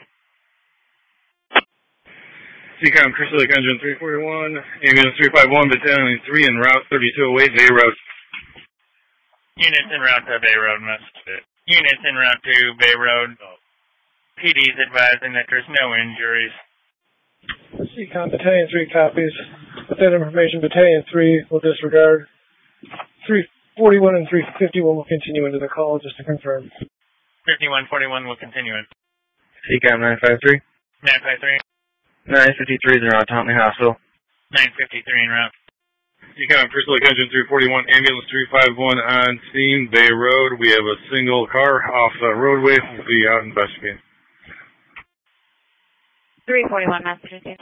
Seacom, Crystal Lake Engine 341, Ambulance 351, Battalion 3 en route 3208, Bay Road. Units en route to Bay Road, Massachusetts. Units en route to Bay Road. PD's advising that there's no injuries. Seacom, Battalion 3 copies. With that information, Battalion 3 will disregard. 341 and 351 will continue into the call, just to confirm. 5141 will continue in. Seacom 953. 953. 953 is around Taunton Hospital. 953 en route. Seacom, Crystal Lake Engine 341, Ambulance 351 on scene, Bay Road. We have a single car off the roadway. We'll be out investigating. 341 Massachusetts.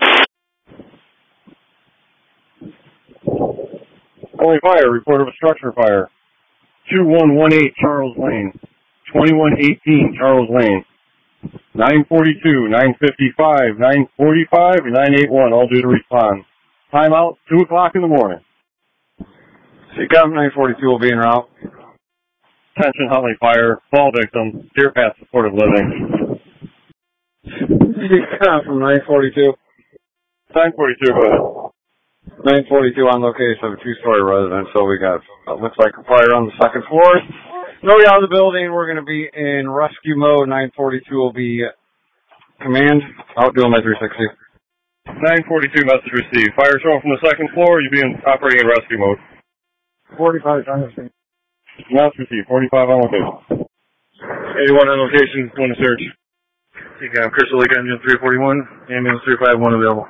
Only fire, report of a structure fire. 2118 Charles Lane. 2118 Charles Lane. 942, 955, 945, and 981, all due to respond. Timeout, 2 o'clock in the morning. Seacom 942 will be en route. Attention, Huntley Fire, fall victim, Deer Path Supportive Living. Seacom from 942. 942, go ahead. 942 on location of a two-story residence, so we got, looks like a fire on the second floor. Nobody out of the building. We're going to be in rescue mode. 942 will be command. Out doing my 360. 942 message received. Fire showing from the second floor. You'll be operating in rescue mode. 45 on the scene. Message received. 45 on location. 81 on location. Going to search. Seacom, Crystal Lake Engine 341, Ambulance 351 available.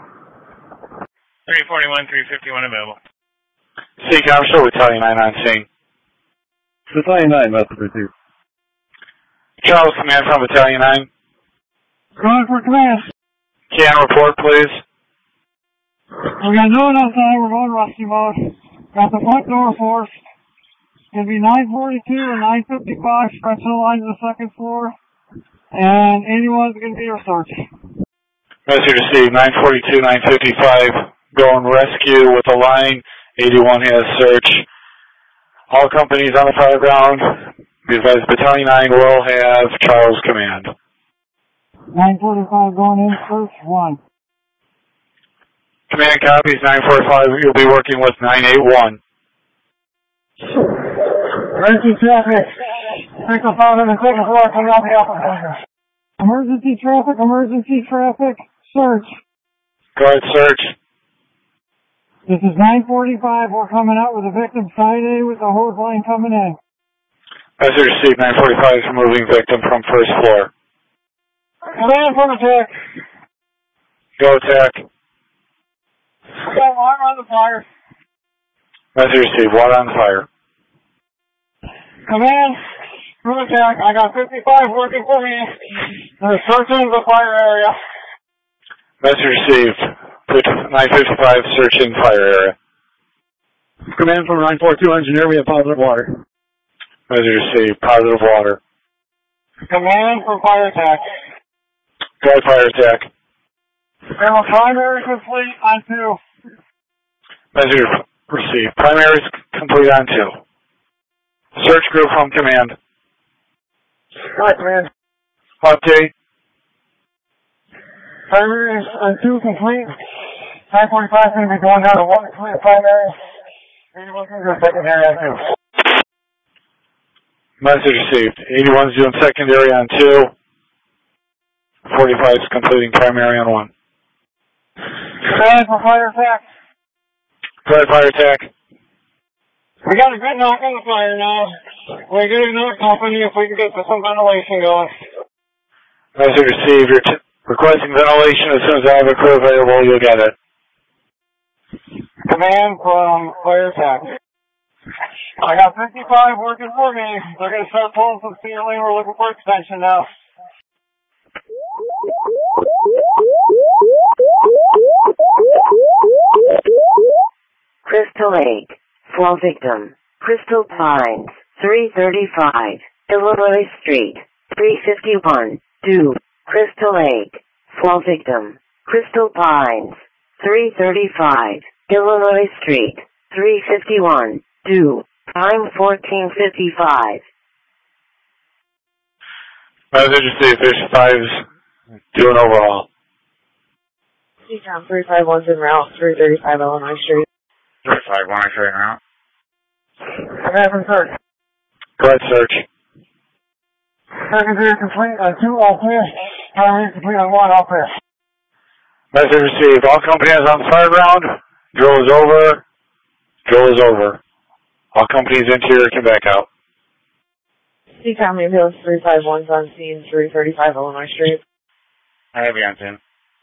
341, 351 available. Seacom, show Battalion 9 on scene. Battalion 9 message received. Charles, command from Battalion 9. Calling for command. Can report, please. We got no one outside. We're going rescue mode. Got the front door forced. It'll be 942 and 955. Stretch the line to the second floor. And 81 is going to be our search. Message received. 942, 955. Going rescue with a line. 81 has search. All companies on the fire ground. Be advised, Battalion 9 will have Charles command. 945 going in, search 1. Command copies 945. You'll be working with 981. Emergency traffic. Signal found on the second floor coming out the operator. Emergency traffic, search. Go ahead, search. This is 945. We're coming out with a victim side A with the hose line coming in. Message received. 945 is removing victim from first floor. Command from attack. Go attack. We got water on the fire. Message received. Water on the fire. Command from attack. I got 55 working for me. They're searching the fire area. Message received. 955 searching fire area. Command from 942 engineer. We have positive water. Message received. Positive water. Command from fire attack. Go ahead, fire attack. We have a primary complete on 2. Message received. Primary is complete on 2. Search group from command. Right, command. Update. Primary is on 2 complete. 945 is going to be going down to 1 complete primary. 81 is going to go secondary on 2. Message received. 81 is doing secondary on 2. 45 is completing primary on 1. Command for fire attack. Go ahead, fire attack. We got a good knock on the fire now. We're getting another company if we can get some ventilation going. Message received. You're Requesting ventilation. As soon as I have a crew available, you'll get it. Command from fire attack. I got 55 working for me. They're going to start pulling some ceiling. We're looking for extension now. Crystal Lake. Fall victim. Crystal Pines. 335. Illinois Street. 351. 2. Crystal Lake. Fall victim. Crystal Pines. 335. Illinois Street. 351. 2. Time 14:55. Message received. Station 5's doing overall. CCOM 351's en route, 335 Illinois Street. 351, I say en route. Command from search. Go ahead, search. Secondary complete on 2 all clear. Primary complete on 1 all clear. Message received. All companies on the fire ground. Drill is over. Drill is over. All companies interior can back out. CCOM ambulance 351's on scene, 335 Illinois Street. I have you on scene.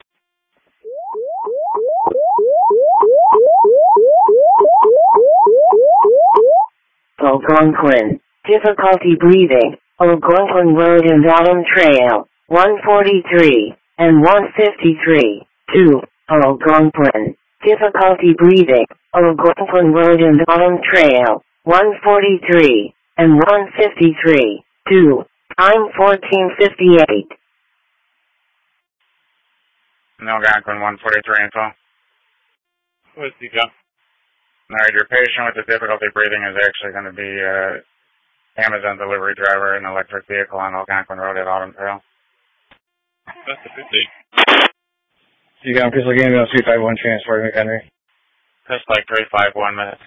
Algonquin. Difficulty breathing. Algonquin Road and Bottom Trail. 143 and 153. 2. Algonquin. Difficulty breathing. Algonquin Road and Bottom Trail. 143 and 153. 2. Time 14:58. Algonquin 143 info. What's the job? Alright, your patient with the difficulty breathing is actually going to be Amazon delivery driver in an electric vehicle on Algonquin Road at Autumn Trail. That's the 50. You got Crystal Game on 351 transport, McHenry. Just like 351 minutes.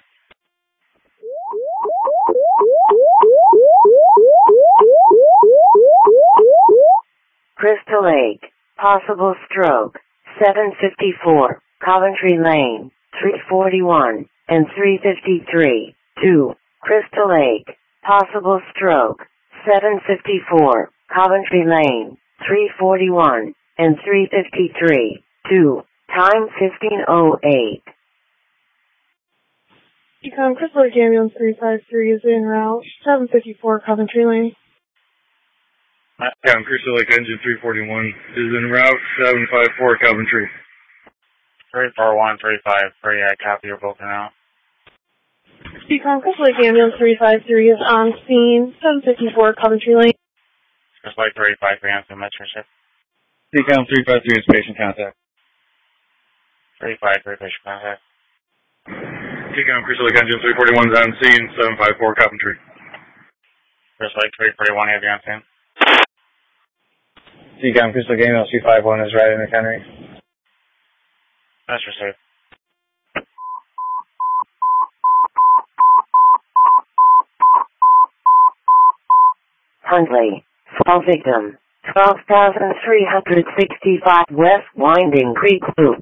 Crystal Lake. Possible stroke. 754. Coventry Lane. 341 and 353. 2. Crystal Lake. Possible stroke. 754. Coventry Lane. 341 and 353. 2. Time 15:08. CCOM Crystal Lake ambulance 353 is en route, 754 Coventry Lane. Crystal Lake engine 341 is en route, 754 Coventry. 341, 353, I copy your both now. CCOM Crystal Lake ambulance 353 is on scene, 754 Coventry Lane. Just like 353 on some metroship. CCOM 353 is patient contact. 353 patient contact. CCOM Crystal Lake engine 341 is on scene, 754 Coventry. Just like 341, have you on scene? CCOM Crystal Lake ambulance 351 is right in McHenry. That's received. Huntley. Fall victim. 12,365 West Winding Creek Loop.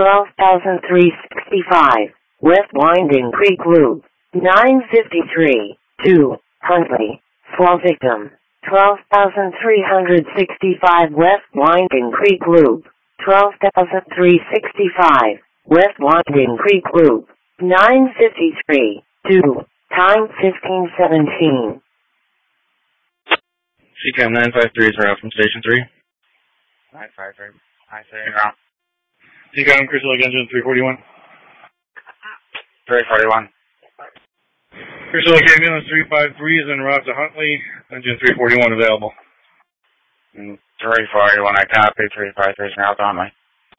12,365 West Winding Creek Loop. 953. 2. Huntley. Fall victim. 12,365 West Winding Creek Loop. 12,365 West Winding Creek Loop. 953. 2. Time 15:17. CCOM 953 is out from Station 3. 953. I say en route. CCOM Crystal Lake engine 341. 341. Crystal Lake ambulance 353 is en route to Huntley, engine 341 available. 341, I copy. 353 is en route to Huntley.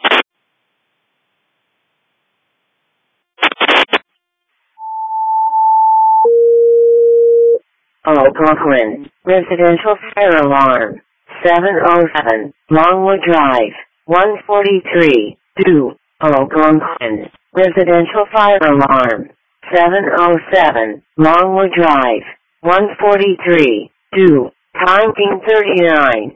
Algonquin. Residential fire alarm. 707. Longwood Drive. 143. 2. Algonquin. Residential fire alarm. 707. Longwood Drive. 143. 2. Time 39.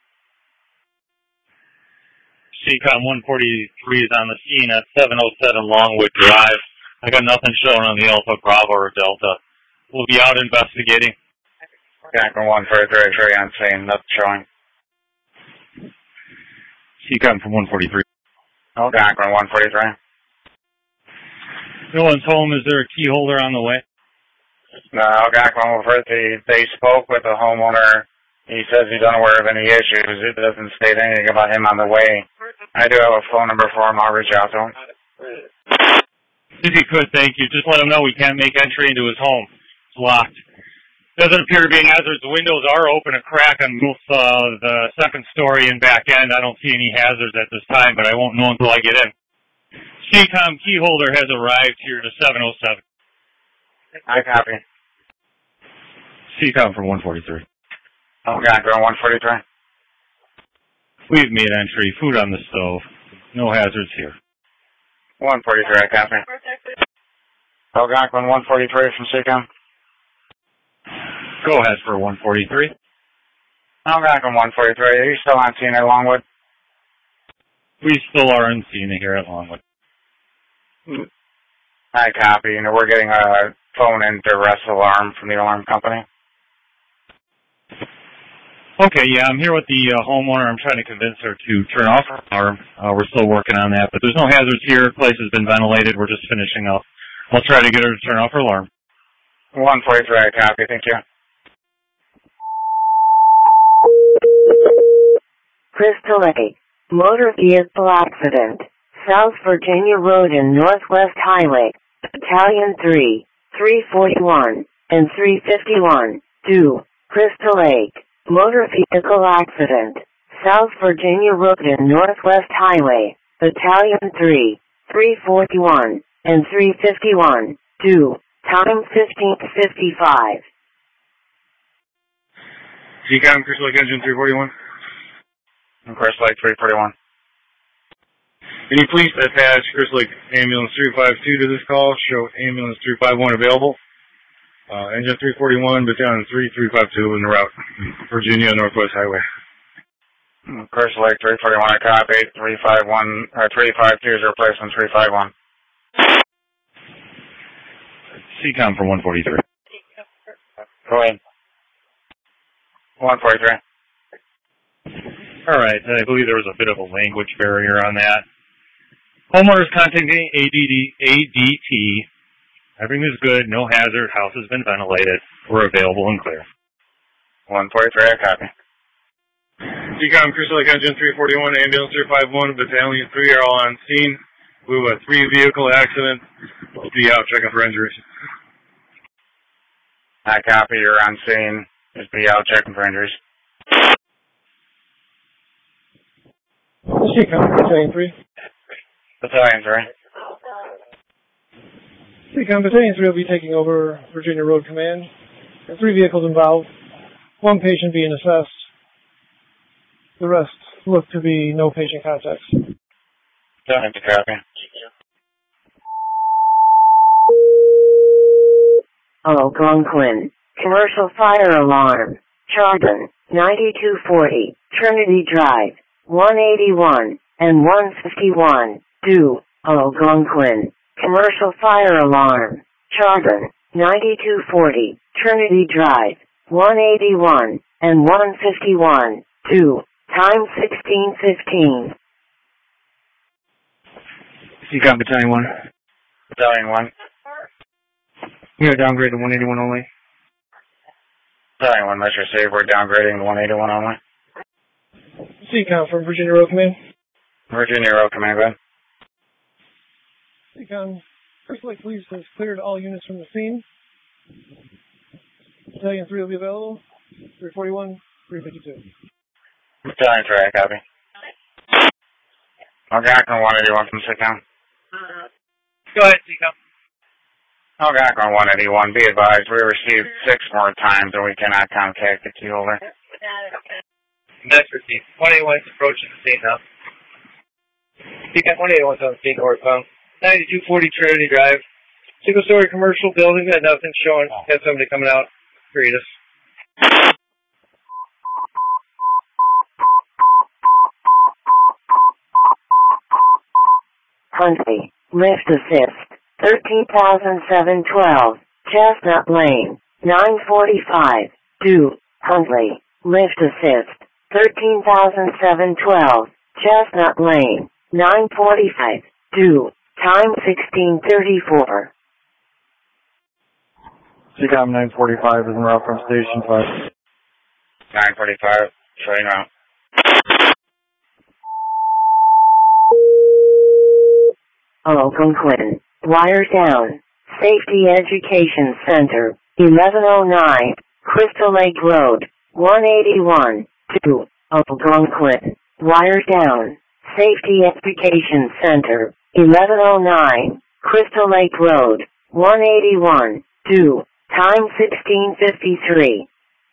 CCOM 143 is on the scene at 707 Longwood Drive. I got nothing showing on the Alpha, Bravo, or Delta. We'll be out investigating. Algonquin 143 on scene, nothing showing. CCOM from 143. Algonquin 143. No one's home. Is there a key holder on the way? No, Algonquin 143. They spoke with the homeowner. He says he's unaware of any issues. It doesn't state anything about him on the way. I do have a phone number for him. I'll reach out to him. If you could, thank you. Just let him know we can't make entry into his home. It's locked. Doesn't appear to be any hazards. The windows are open, a crack on both the second story and back end. I don't see any hazards at this time, but I won't know until I get in. CCOM key holder has arrived here to 707. I copy. CCOM from 143. Algonquin 143. We've made entry. Food on the stove. No hazards here. 143, I copy. Algonquin 143 from CCOM. Go ahead for 143. Algonquin 143, are you still on scene at Longwood? We still are on scene here at Longwood. I copy. We're getting a phone in duress alarm from the alarm company. Okay, yeah, I'm here with the homeowner. I'm trying to convince her to turn off her alarm. We're still working on that, but there's no hazards here. The place has been ventilated. We're just finishing up. I'll try to get her to turn off her alarm. 143, I copy. Thank you. Crystal Lake, motor vehicle accident, South Virginia Road and Northwest Highway, Battalion 3, 341, and 351, due, Crystal Lake, motor vehicle accident, South Virginia Road and Northwest Highway, Battalion 3, 341, and 351, due, time 15:55. CCOM, Crystal Lake Engine 341. And Crystal Lake 341. Can you please attach Crystal Lake Ambulance 352 to this call? Show Ambulance 351 available. Engine 341, Battalion 3352 in the route. Virginia Northwest Highway. Crystal Lake 341, I copy. 352 is replacement 351. CCOM from 143. Go ahead. 143. All right, I believe there was a bit of a language barrier on that. Homeowners contacting ADT. Everything is good, no hazard, house has been ventilated. We're available and clear. 143, I copy. CCOM, Crystal Lake Engine 341, Ambulance 351, Battalion 3 are all on scene. We have a 3-vehicle accident. We'll be out checking for injuries. I copy, you're on scene. Just be out checking for injuries. CCOM, Battalion 3. Battalion 3. CCOM, Battalion 3 will be taking over Virginia Road Command. There are 3 vehicles involved, 1 patient being assessed. The rest look to be no patient contacts. Battalion 2, copy. Algonquin, commercial fire alarm, Chardon, 9240, Trinity Drive, 181, and 151, due, Algonquin, commercial fire alarm, Chardon, 9240, Trinity Drive, 181, and 151, due, time 16:15. CCOM, Battalion 1. Battalion 1. We are downgraded to 181 only. Battalion 1, let's just say we're downgrading to 181 only. CCOM from Virginia Road Command. Virginia Road Command, go ahead. CCOM, Crystal Lake Police has cleared all units from the scene. Battalion 3 will be available. 341, 352. Battalion 3, I copy. Algonquin 181 from CCOM. Go ahead, CCOM. Algonquin 181, be advised, we received 6 more times and we cannot contact the key holder. That's received. 181 is approaching the scene now. CCOM 181 is on the scene, northbound. 9240 Trinity Drive. Single-story commercial building, got nothing showing. Got somebody coming out. Greet us. Huntley, lift assist, 13,712, Chestnut Lane, 945, due, Huntley, lift assist, 13,712, Chestnut Lane, 945, due, time 1634. CCOM 945 is en route from Station 5. 945, showing route. Algonquin, wire down. Safety Education Center, 1109, Crystal Lake Road, 181, 2, Algonquin, wire down. Safety Education Center, 1109, Crystal Lake Road, 181, 2, time 1653.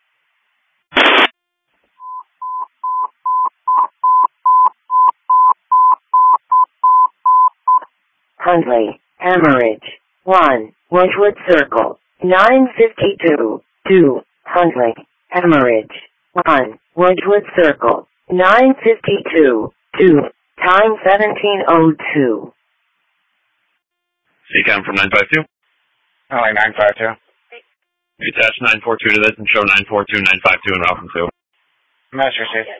Huntley, Hemorrhage, 1, Wedgewood Circle, 952, 2, Huntley, Hemorrhage, 1, Wedgewood Circle, 952, 2, time 1702. CCOM from 952. Only 952. Attach 942 to this and show 942, 952 and route from 2. Master received.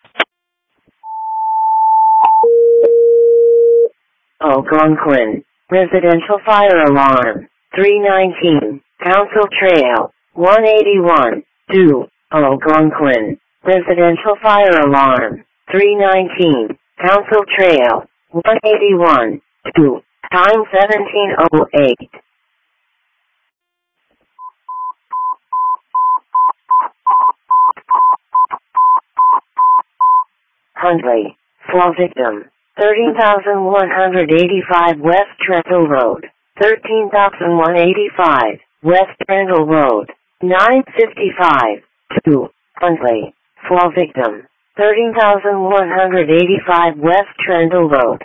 Algonquin, residential fire alarm, 319, Council Trail, 181, 2, Algonquin, residential fire alarm, 319, Council Trail, 181, 2, time 1708. Huntley, fall victim, 13,185 West Trendle Road, 13,185 West Trendle Road, 955, 2, Huntley, fall victim, 13,185 West Trendle Road,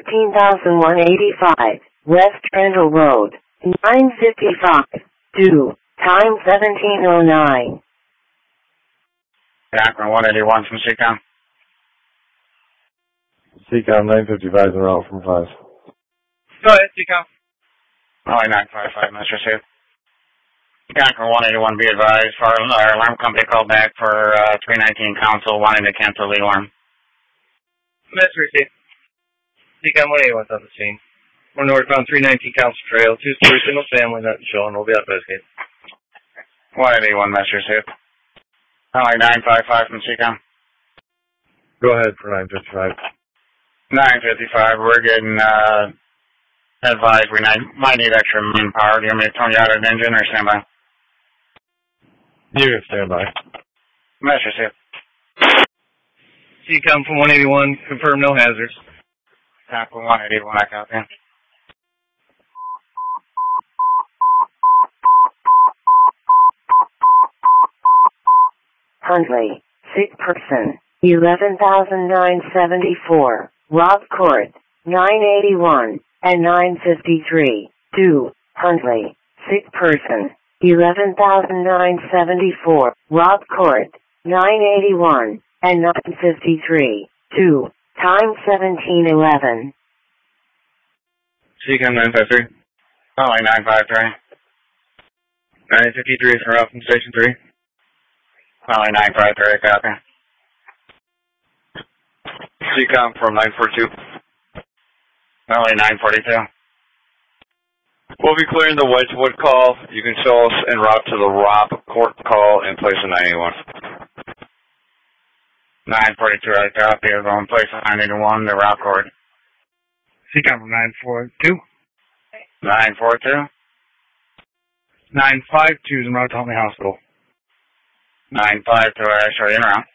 13,185 West Trendle Road, 955, 2, time 1709. Akron 181 from CCOM. CCOM 955 is en route from 5. Go ahead, CCOM. Only 955, Master received. Akron 181, be advised, our alarm company called back for 319 Council wanting to cancel the alarm. Master received. CCOM 181's on the scene. We're northbound 319 Council Trail, 2-story single family, nothing showing. We'll be out of investigate. 181, Master received. Only 955 from CCOM. Go ahead for 955. 955, we're getting advised we might need extra manpower. Do you want me to turn you out of the engine or stand by? You can stand by. Master received. CCOM from 181, confirm no hazards. Tackle 181, I copy. Huntley, sick person, 11,974, Rob Court, 981, and 953, 2, Huntley, sick person, 11,974, Rob Court, 981, and 953, 2, time 1711. CCOM 953. Only 953. 953 is en route from Station 3. Only 953, copy. CCOM from 942. Only 942. We'll be clearing the Wedgewood call. You can show us en route to the Rob Court call and place a 981. 942, I copy. We're going to place a 981 to Rob Court. CCOM from 942. 942. 952 is en route to Huntley Hospital. 952, I show you en route.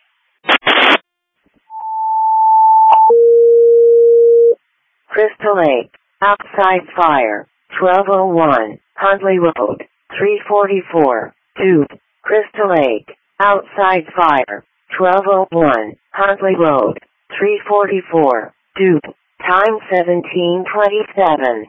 Crystal Lake, outside fire, 1201, Huntley Road, 344, 2, Crystal Lake, outside fire, 1201, Huntley Road, 344, 2, time 1727.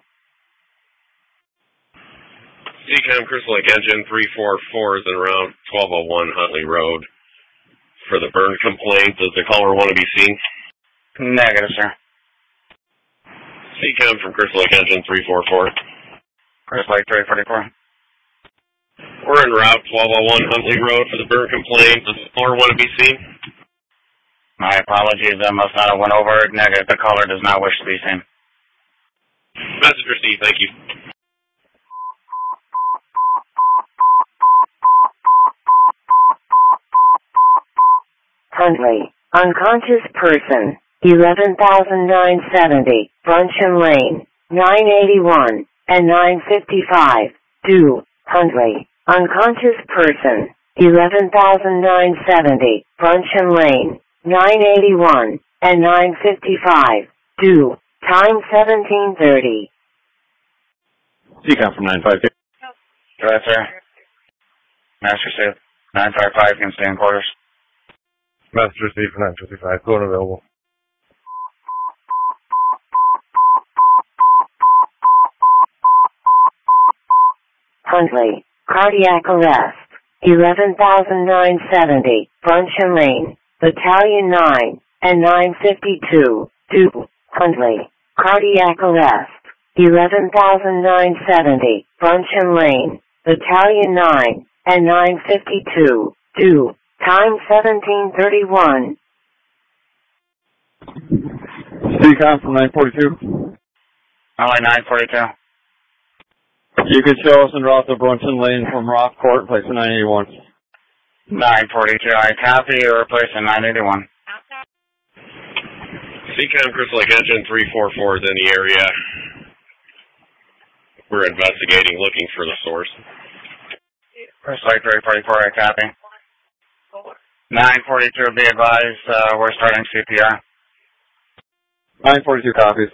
CCOM Crystal Lake Engine 344 is en route 1201 Huntley Road. For the burn complaint, does the caller want to be seen? Negative, sir. CCOM from Crystal Lake Engine 344. Crystal Lake 344. We're en route 1201 Huntley Road for the burn complaint. Does the caller want to be seen? My apologies, I must not have went over it. Negative, the caller does not wish to be seen. Message received, thank you. Huntley, unconscious person, 11,970, Brunsham Lane, 981, and 955, due, Huntley, unconscious person, 11,970, Brunsham Lane, 981, and 955, due, time 17:30. CCOM from 952. Go ahead, sir. Master received. 955 can stay in quarters. Master received for 955. Going available. Huntley, cardiac arrest, 11,970, Brunsham Lane, Battalion 9, and 952, due, Huntley, cardiac arrest, 11,970, Brunsham Lane, Battalion 9, and 952, due, time 17:31. CCOM from 942. Only 942. You could show us en route to Brunson Lane from Rockport, place of 981. 942, I copy. You replace in 981. CCOM Crystal Lake Engine 344 is in the area. We're investigating, looking for the source. Crystal Lake 344, I copy. 942, be advised, we're starting CPR. 942 copies.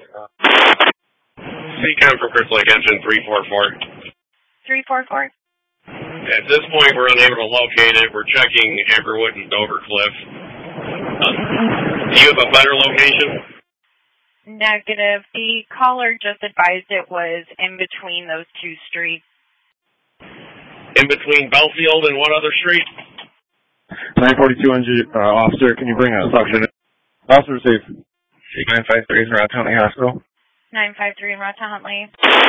CCOM from Crystal Lake Engine 344. 344. At this point, we're unable to locate it. We're checking Amberwood and Dover Cliff. Do you have a better location? Negative. The caller just advised it was in between those two streets. In between Belfield and what other street? 942 officer, can you bring a suction? Officer received. C953 is around Huntley Hospital. 953 in Route to Huntley.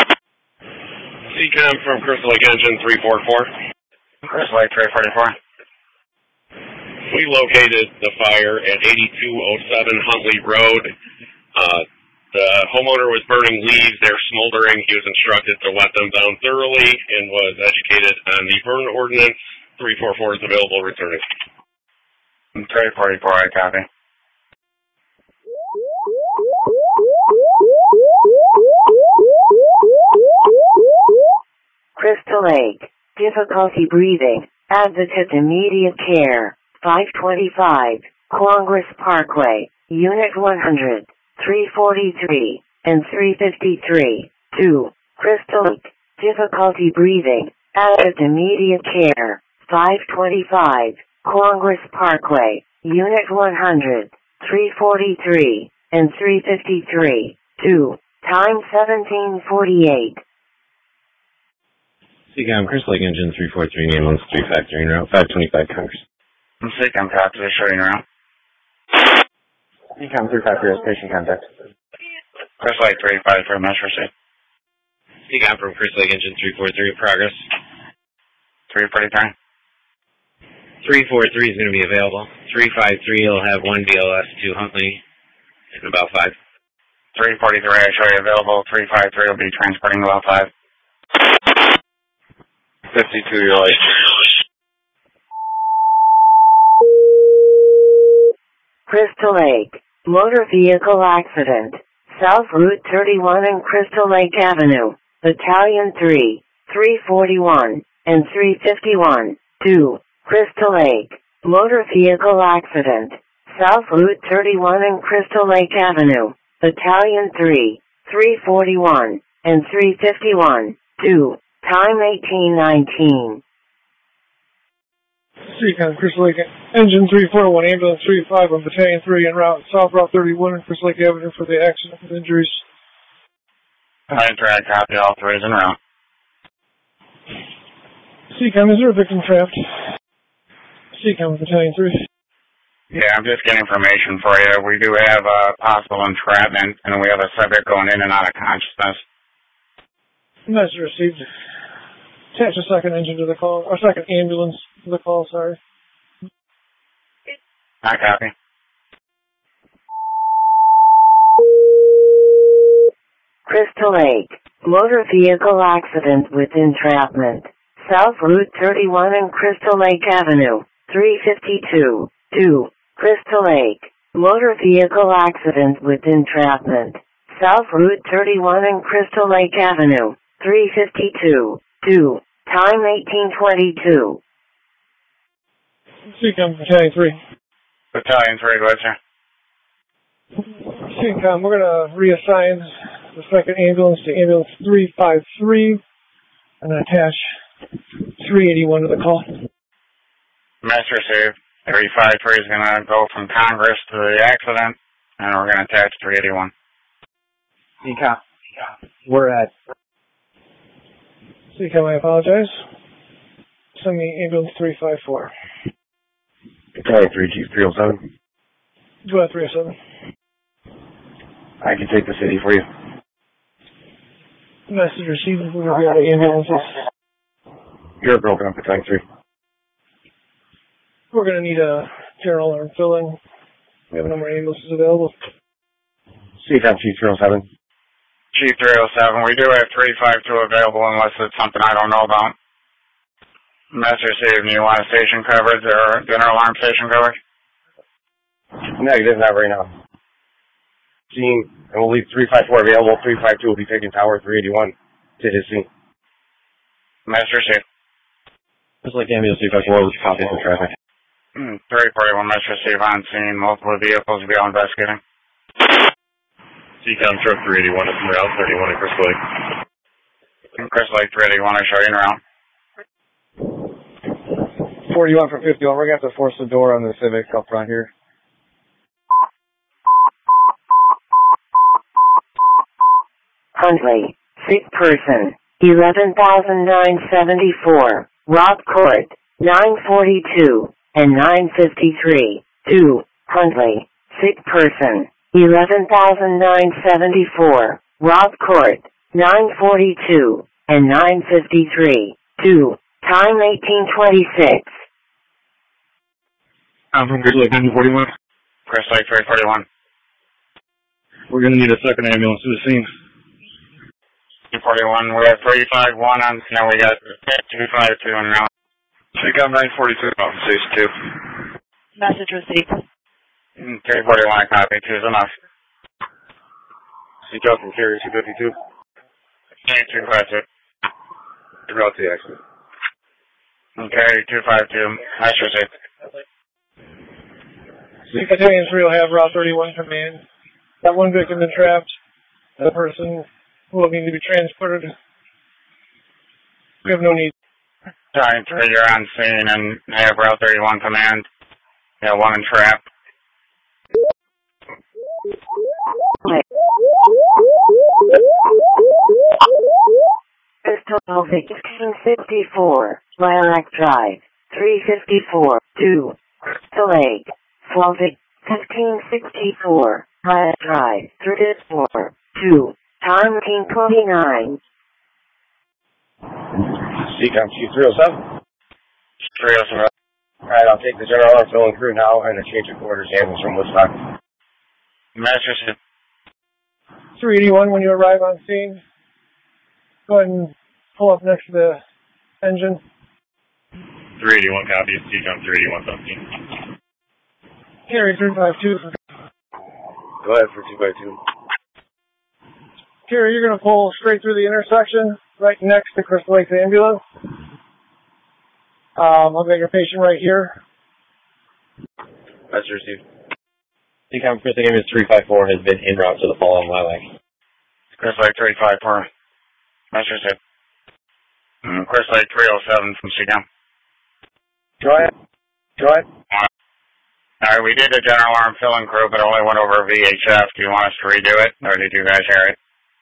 CCOM from Crystal Lake Engine 344. Crystal Lake 344. We located the fire at 8207 Huntley Road. The homeowner was burning leaves. They're smoldering. He was instructed to wet them down thoroughly and was educated on the burn ordinance. 344 is available, returning. 344, I copy. Crystal Lake, difficulty breathing, advocate immediate care, 525, Congress Parkway, Unit 100, 343, and 353, 2, Crystal Lake, difficulty breathing, advocate immediate care, 525, Congress Parkway, Unit 100, 343, and 353, 2, time 17:48. CCOM Crystal Lake Engine 343, ambulance 353 en route, 525 Congress. CCOM copy, showing around. CCOM 353 has patient contact. Crystal Lake 353, mesh receipt. CCOM from Crystal Lake Engine 343, progress. 343. 343 is going to be available. 353 will have one BLS to Huntley in about 5. 343, I show you available. 353 will be transporting about 5. 52, you're late. Crystal Lake, motor vehicle accident, South Route 31 and Crystal Lake Avenue, Battalion 3, 341, and 351, 2, Crystal Lake, motor vehicle accident, South Route 31 and Crystal Lake Avenue, Battalion 3, 341, and 351, 2, time 18:19. CCOM Crystal Lake Engine 341, Ambulance 35 on Battalion 3 en route South Route 31 and Crystal Lake Avenue for the accident with injuries. I copy, all 3 is en route. CCOM, is there a victim trapped? CCOM Battalion 3. Yeah, I'm just getting information for you. We do have possible entrapment, and we have a subject going in and out of consciousness. Message received. Attach a second engine to the call, or second ambulance to the call, sorry. I copy. Crystal Lake. Motor vehicle accident with entrapment. South Route 31 and Crystal Lake Avenue. 352. 2. Crystal Lake. Motor vehicle accident with entrapment. South Route 31 and Crystal Lake Avenue. 352. 2. Time 1822. CCOM Battalion 3. Battalion 3, go ahead, sir. CCOM, we're going to reassign the second ambulance to ambulance 353 and attach 381 to the call. Master received. 353 is going to go from Congress to the accident, and we're going to attach 381. CCOM, we're at... CCOM, I apologize. Send me ambulance 354. Battalion 3, Chief 307. Go ahead, 307. I can take the city for you. Message received. We're out of ambulances. You're broken up, Battalion 3. We're going to need a general alarm fill-in. We have no more ambulances available. CCOM, Chief 307. Chief 307, we do have 352 available unless it's something I don't know about. Master received. Do you want a station coverage or general alarm station coverage? Negative, not right now. Scene, and we'll leave 354 available. 352 will be taking Tower 381 to his scene. Master received. Just like ambulance 354 with copies of traffic. 341, Master received on scene. Multiple vehicles will be all investigating. CCOM truck 381 is in route 31 at Crystal Lake. Crystal Lake 381, I show you in route. 41 from 51. We're going to have to force the door on the Civic up front here. Huntley. Sick person. 11,974. Rock Court. 942 and 953. 2. Huntley. Sick person. 11,974. Rock Court. 942 and 953. 2. Time 1826. I'm from Crystal Lake 941. Crystal Lake 341. We're going to need a second ambulance to the scene. 241, we have 351 on, now we got 252 in route. CCOM 942, Mountain Station 2. Message received. 341, copy, 2 is enough. CCOM from Carrier 252. 252. Route to the accident. Okay, 252, nice receipt. Battalion 3 will have Route 31 command. That one victim been trapped. That person will need to be transported. We have no need. Battalion 3, you're on scene and have Route 31 command. Yeah, one in trap. Crystal Lake 1654. Lilac Drive. 354. 2. Crystal Lake. Slavic 1564. Lilac Drive. 354. 2. Time 1829. CCOM Chief 307. 307. Alright, I'll take the general alarm filling crew now and a change of quarters ambulance from Woodstock. Master 381, when you arrive on scene, go ahead and pull up next to the engine. 381 copy. CCOM 381 on scene. Carry 352. Go ahead for 2x2. Carrie, you're going to pull straight through the intersection, right next to Crystal Lake's ambulance. I'll get your patient right here. That's received. CCOM Crystal Lake 354 has been en route to the fall on Lilac. Crystal Lake 354. Master received. Crystal Lake 307 from CCOM. Go ahead. Alright, we did the general alarm filling crew, but only went over VHF. Do you want us to redo it, or did you guys hear it?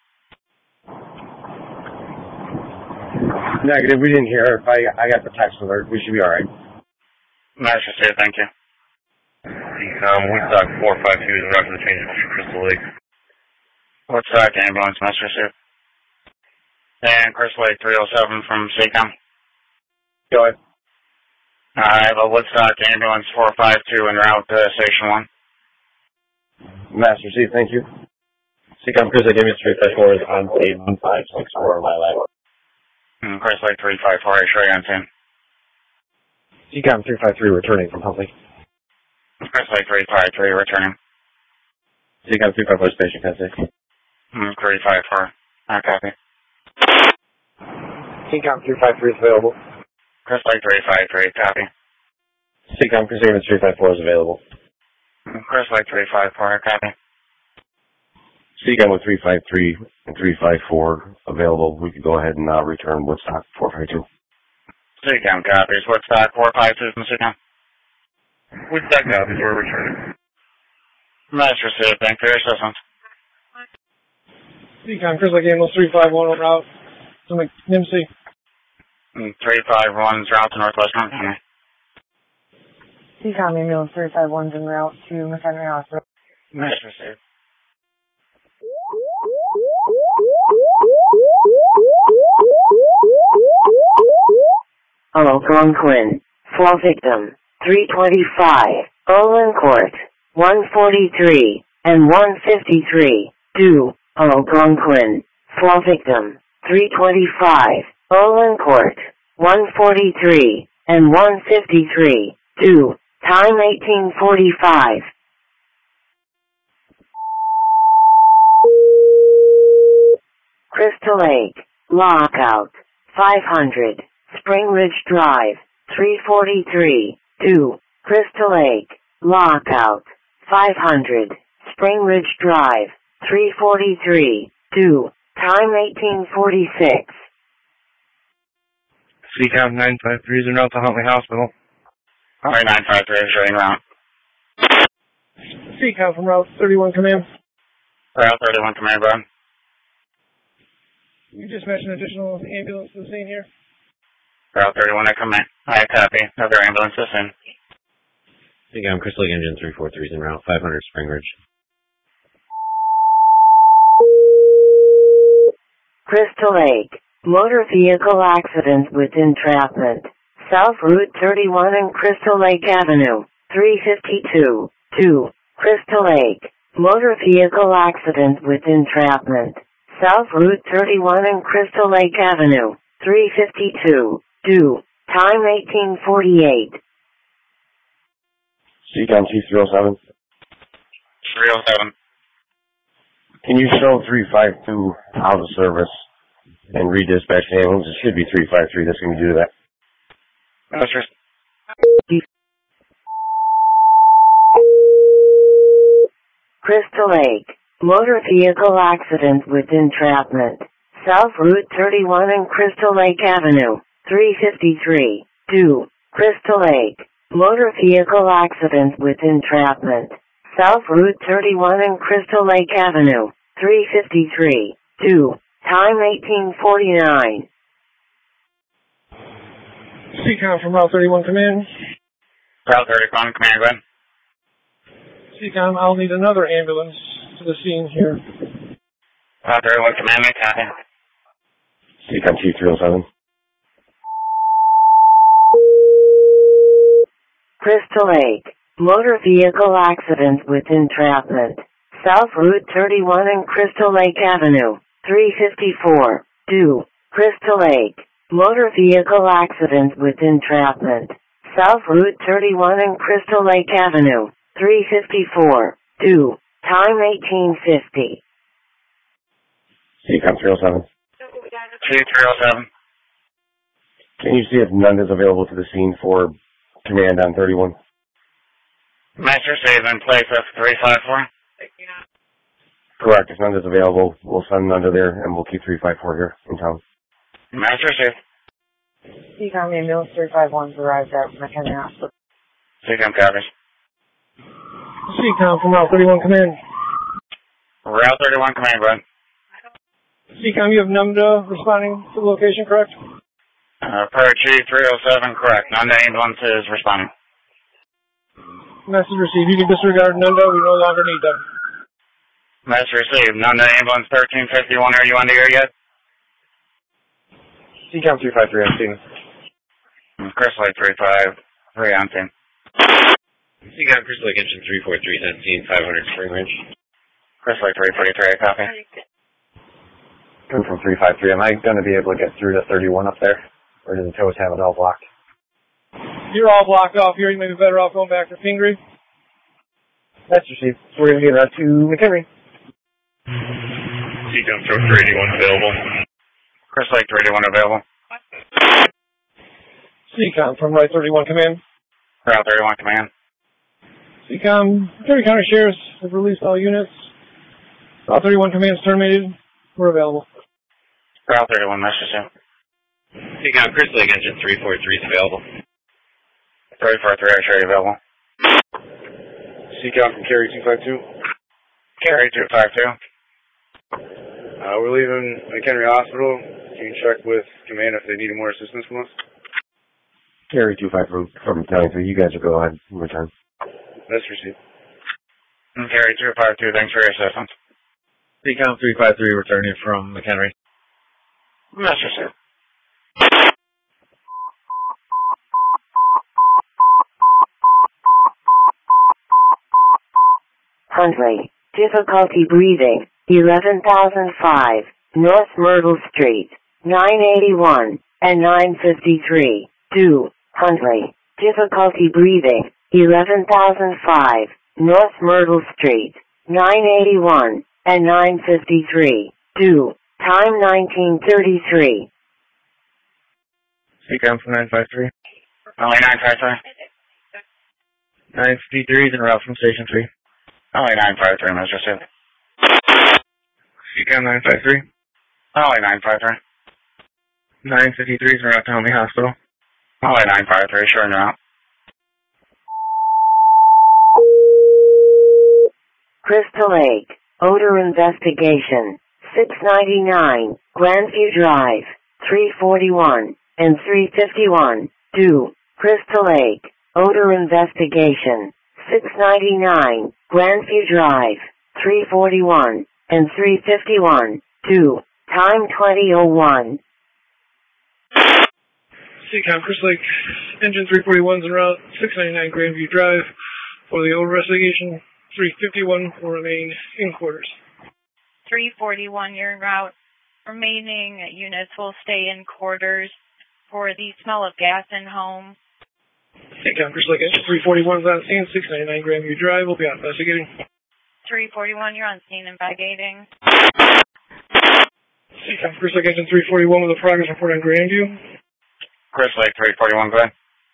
Negative, we didn't hear it. I got the text alert. We should be alright. Master received, thank you. Woodstock 452 is in route to the change for Crystal Lake. Woodstock ambulance, Master received. And Crystal Lake 307 from CCOM. Go ahead. I have a Woodstock ambulance 452 en route to Station 1. Master received, thank you. CCOM Chris Lake Ambulance 354 is on scene 1564 Lilac. Chris Lake 354, show you on scene. CCOM 353 returning from Huntley. Chris Lake 353 returning. CCOM 354 station contact. 354, copy. CCOM 353 is available. Chris Lake 353, copy. CCOM Chris Lake 354 is available. Chris Lake 354, copy. CCOM with 353 and 354 available. We could go ahead and return Woodstock 452. CCOM copies. Woodstock 452 from CCOM. Woodstock copies. We're returning. Master received. Thank you for your assistance. CCOM Chris Lake Ambulance 351 en route to McNimsey. 351's route to Northwest Montana. CCOM Ambulance 351's en route to McHenry Hospital. Master received. Algonquin, 4 victim, 325, Olin Court, 143, and 153, due, Algonquin, 4 victim, 325, Olin Court, 143, and 153, due, time 1845. Crystal Lake, lockout, 500, Spring Ridge Drive, 343, 2, Crystal Lake, lockout, 500, Spring Ridge Drive, 343, 2, time 1846. CCOM 953 is en route to Huntley Hospital. Huntley 953 is showing route. CCOM from Route 31 Command. Route 31 Command, bud. You just mentioned additional ambulance to the scene here. Route 31 at command. I copy. Other ambulances in. CCOM Crystal Lake Engine 343 is en route 500 Spring Ridge. Crystal Lake, motor vehicle accident with entrapment. South Route 31 and Crystal Lake Avenue, 352, 2, Crystal Lake, motor vehicle accident with entrapment. South Route 31 and Crystal Lake Avenue, 352, due, time 1848. CCOM Chief 307. 307. Can you show 352 out of service and redispatch the ambulance? It should be 353 that's going to do that. That's just... Crystal Lake, motor vehicle accident with entrapment. South Route 31 and Crystal Lake Avenue, 353, due, Crystal Lake, motor vehicle accident with entrapment. South Route 31 and Crystal Lake Avenue, 353, due, time 1849. CCOM from Route 31 Command. Route 31 Command, bud. CCOM, I'll need another ambulance to the scene here. Route 31 Command, I copy. CCOM Chief 307. Crystal Lake, motor vehicle accident with entrapment. South Route 31 and Crystal Lake Avenue, 354, due, Crystal Lake, motor vehicle accident with entrapment. South Route 31 and Crystal Lake Avenue, 354, due, time 1850. CCOM 307. Chief 307. Can you see if none is available to the scene for command on 31? Master saves in place of 354. Correct. If none is available, we'll send none to there and we'll keep 354 here in town. Master save. CCOM Ambulance 351's arrived at McHenry Hospital. CCOM copies. CCOM from Route 31 Command. Route 31 Command, bud. CCOM, you have NUMDA responding to the location, correct? Per Chief 307, correct. None ambulance is responding. Message received. You can disregard NUMDA. We no longer need them. Message received. None ambulance 1351. Are you on the air yet? CCOM 253 on scene. Crystal Lake 353 on scene. CCOM Crystal Lake Engine 343 is on scene 500 Spring Ridge. Chris Lake 343, I copy. Come from 353. Am I going to be able to get through to 31 up there? Or do the tows have it all blocked? You're all blocked off here. You may be better off going back to Pingree. That's received. So we're going to get to McHenry. Seacom Throw 381 available. Chris Lake 381 available. Seacom from Right 31 Command. Route 31 Command. Seacom, Perry County Sheriffs have released all units. Route 31 Command is terminated. We're available. Route 31, message in. Seacom, Chris Lake engine 343 is available. 343, X-ray available. Seacom from Carry 252. Carry 252. We're leaving McHenry Hospital. You can check with Command if they need more assistance from us. Carry 252 from County 3. You guys will go ahead and return. That's received. Carry 252, thanks for your assistance. Seacom 353 returning from McHenry. Message in. Huntley, difficulty breathing, 11,005, North Myrtle Street, 981, and 953. 2. Huntley, difficulty breathing, 11,005, North Myrtle Street, 981, and 953. 2. Time 1933. Seacom from 953. Only 953. 953 is en route from Station 3. Only 953, message in. Seacom 953. Only 953. 953 is en route to Helmy Hospital. Only 953, sure now. Crystal Lake, odor investigation, 699, Grandview Drive, 341, and 351. 2. Crystal Lake, odor investigation, 699, Grandview Drive, 341, and 351. 2. Time 20:01. Seacom, Chris Lake, engine 341 is en route, 699 Grandview Drive. For the odor investigation, 351 will remain in quarters. 341, you're en route. Remaining units will stay in quarters for the smell of gas in home. Seacom, Chris Lake, engine 341 is on scene, 699 Grandview Drive. We'll be out investigating. 341, you're on scene investigating. Seacom, Chris Lake, engine 341 with a progress report on Grandview. Chris Lake 341, go ahead.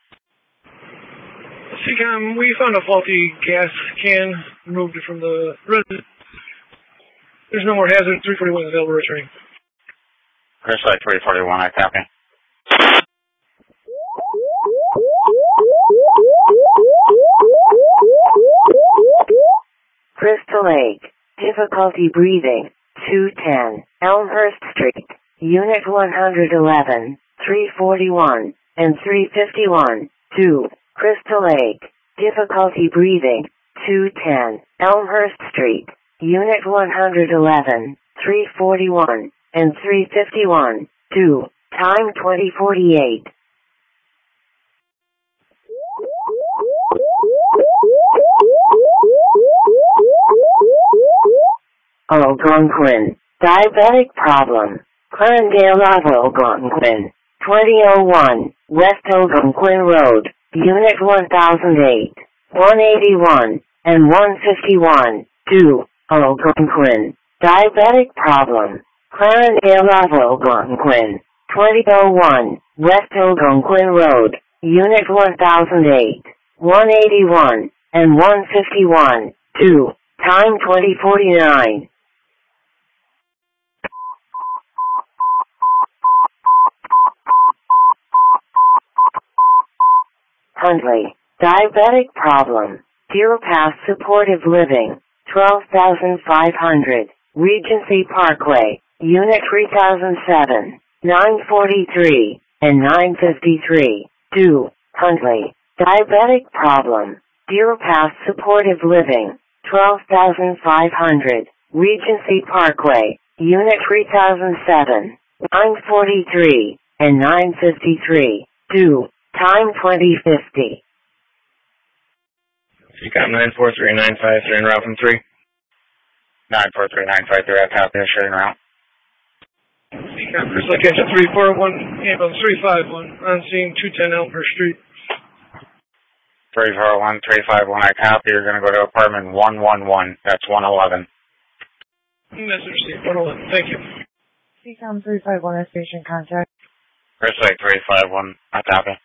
Seacom, we found a faulty gas can, removed it from the residence. There's no more hazard. 341 available, returning. Chris Lake 341, I copy. Crystal Lake, difficulty breathing, 210, Elmhurst Street, Unit 111, 341, and 351. 2. Crystal Lake, difficulty breathing, 210, Elmhurst Street, Unit 111, 341, and 351. 2. Time 20:48. Algonquin, diabetic problem, Clarendale Algonquin, 2001, West Algonquin Road, Unit 1008, 181, and 151. 2. Algonquin, diabetic problem, Clarendale Algonquin, 2001, West Algonquin Road, Unit 1008, 181, and 151. 2. Time 20:49. Huntley, diabetic problem, Deer Pass Supportive Living, 12,500, Regency Parkway, Unit 3007, 943, and 953. 2. Huntley, diabetic problem, Deer Pass Supportive Living, 12,500, Regency Parkway, Unit 3007, 943, and 953. 2. Time 20:50. Seacom 943 and 953 en route from 3. 943953, I copy a shooting route. First location 341, ambulance 351, on scene 210 Elmhurst Street. 341, 351, I copy. You're going to go to apartment 111. That's 111. Message received 111. Thank you. CCOM 351 has patient contact. Crystal Lake 351, I copy.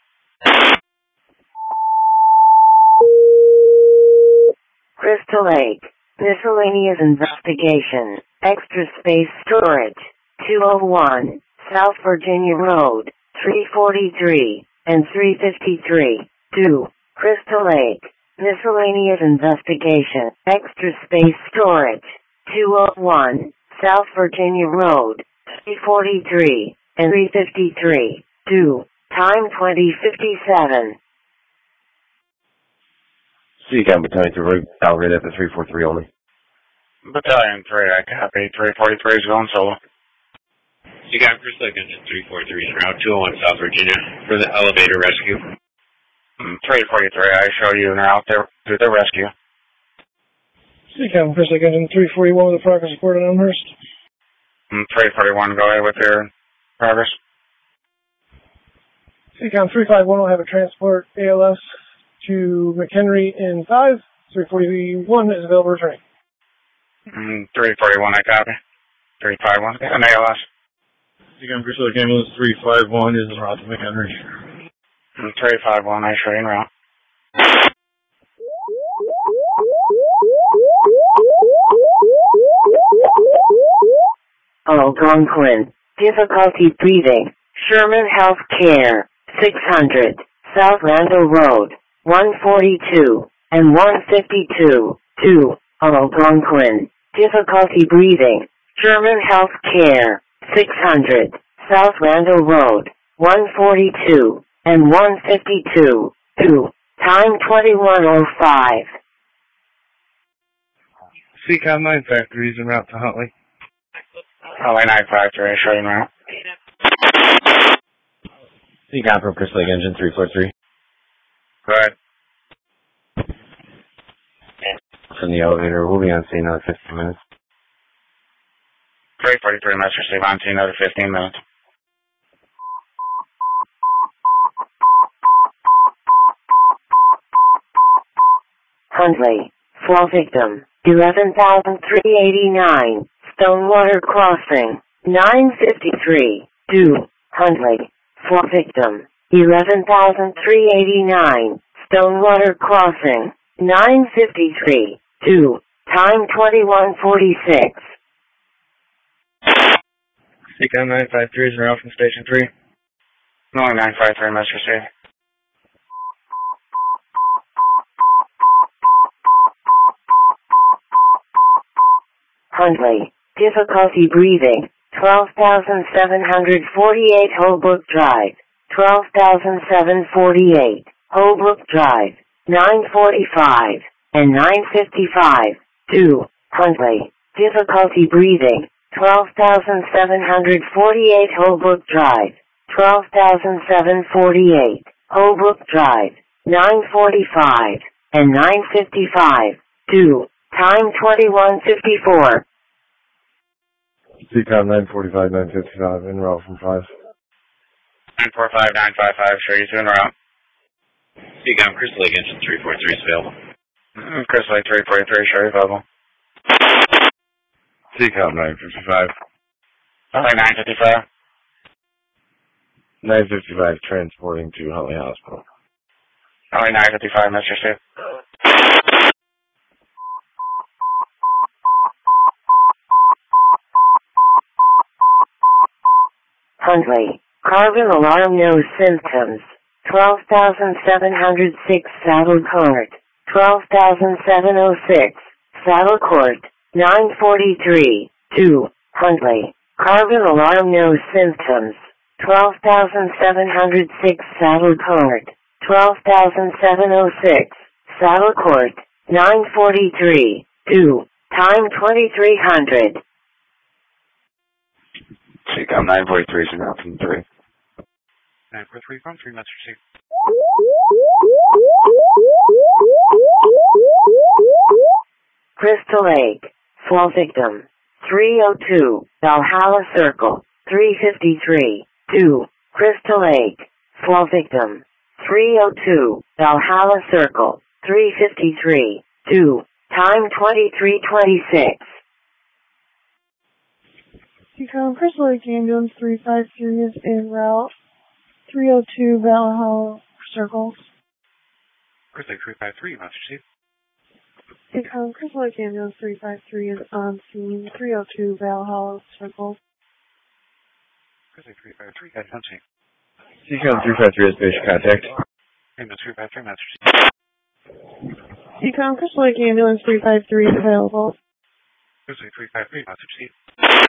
Crystal Lake. Miscellaneous investigation. Extra space storage. 201 South Virginia Road, 343 and 353. 2. Crystal Lake. Miscellaneous investigation. Extra space storage. 201 South Virginia Road, 343 and 353. 2. Time 20:57. CCOM Battalion 3, Alfred at the 343 only. Battalion 3, I copy. 343 is going solo. CCOM Crystal Lake Engine 343 en route 201 South Virginia for the elevator rescue. 343, I show you now to the rescue. CCOM Crystal Lake Engine 341 with a progress report on Elmhurst. 341, go ahead with your progress. CCOM 351 will have a transport ALS to McHenry in 5. 341 is available returning. 341, I copy. 351, an ALS. CCOM Crystal Lake Ambulance 351 is en route to McHenry. 351, I show you en route. Algonquin. Difficulty breathing. Sherman Health Care. 600 South Randall Road, 142 and 152. 2. Algonquin. Difficulty breathing. Sherman Health Care. 600 South Randall Road, 142 and 152. 2. Time 21:05. CCOM 953 is en route to Huntley. Huntley 953, show you en route. CCOM from Crystal Lake Engine 343. Go ahead. From the elevator, we'll be on scene another 15 minutes. 343, message received on scene another 15 minutes. Huntley. Fall victim. 11,389. Stonewater Crossing. 953. 2. Huntley. Fall victim. 11,389. Stonewater Crossing. 953. 2. Time 21:46. CCOM 953 is en route from Station 3. No, 953, message received. Huntley. Difficulty breathing. 12,748 Holbrook Drive. 12,748 Holbrook Drive. 945 and 955. 2. Huntley. Difficulty breathing. 12,748 Holbrook Drive. 12,748 Holbrook Drive. 945 and 955. 2. Time 21:54. CCOM 945, 955 en route from 5. 945, 955, show you to en route. CCOM Crystal Lake Engine 343 is available. Crystal Lake 343, show you available. CCOM 955. Huntley 955. 955 transporting to Huntley Hospital. Huntley 955, message received. Huntley. Carbon alarm, no symptoms. 12,706 Saddle Court. 12,706 Saddle Court. 943. 2. Huntley. Carbon alarm, no symptoms. 12,706 Saddle Court. 12,706 Saddle Court. 943. 2. Time 2300. CCOM 943 is en route from 3. 943 from 3, message received. Crystal Lake. Fall victim. 302, Valhalla Circle. 353, 2, Crystal Lake. Fall victim. 302, Valhalla Circle. 353, 2, time 23:26. Become Crystal Lake Ambulance 353 is en route. 302 Valhalla Circle. Crystal Lake 353, Master Chief. Become Crystal Lake Ambulance 353 is on scene. 302 Valhalla Circle. Crystal Lake 353, guys, on scene. Seacom 353 is patient contact. Ambulance 353, Master Chief. Become Crystal Lake Ambulance 353 is available. Crystal Lake 353, Master Chief.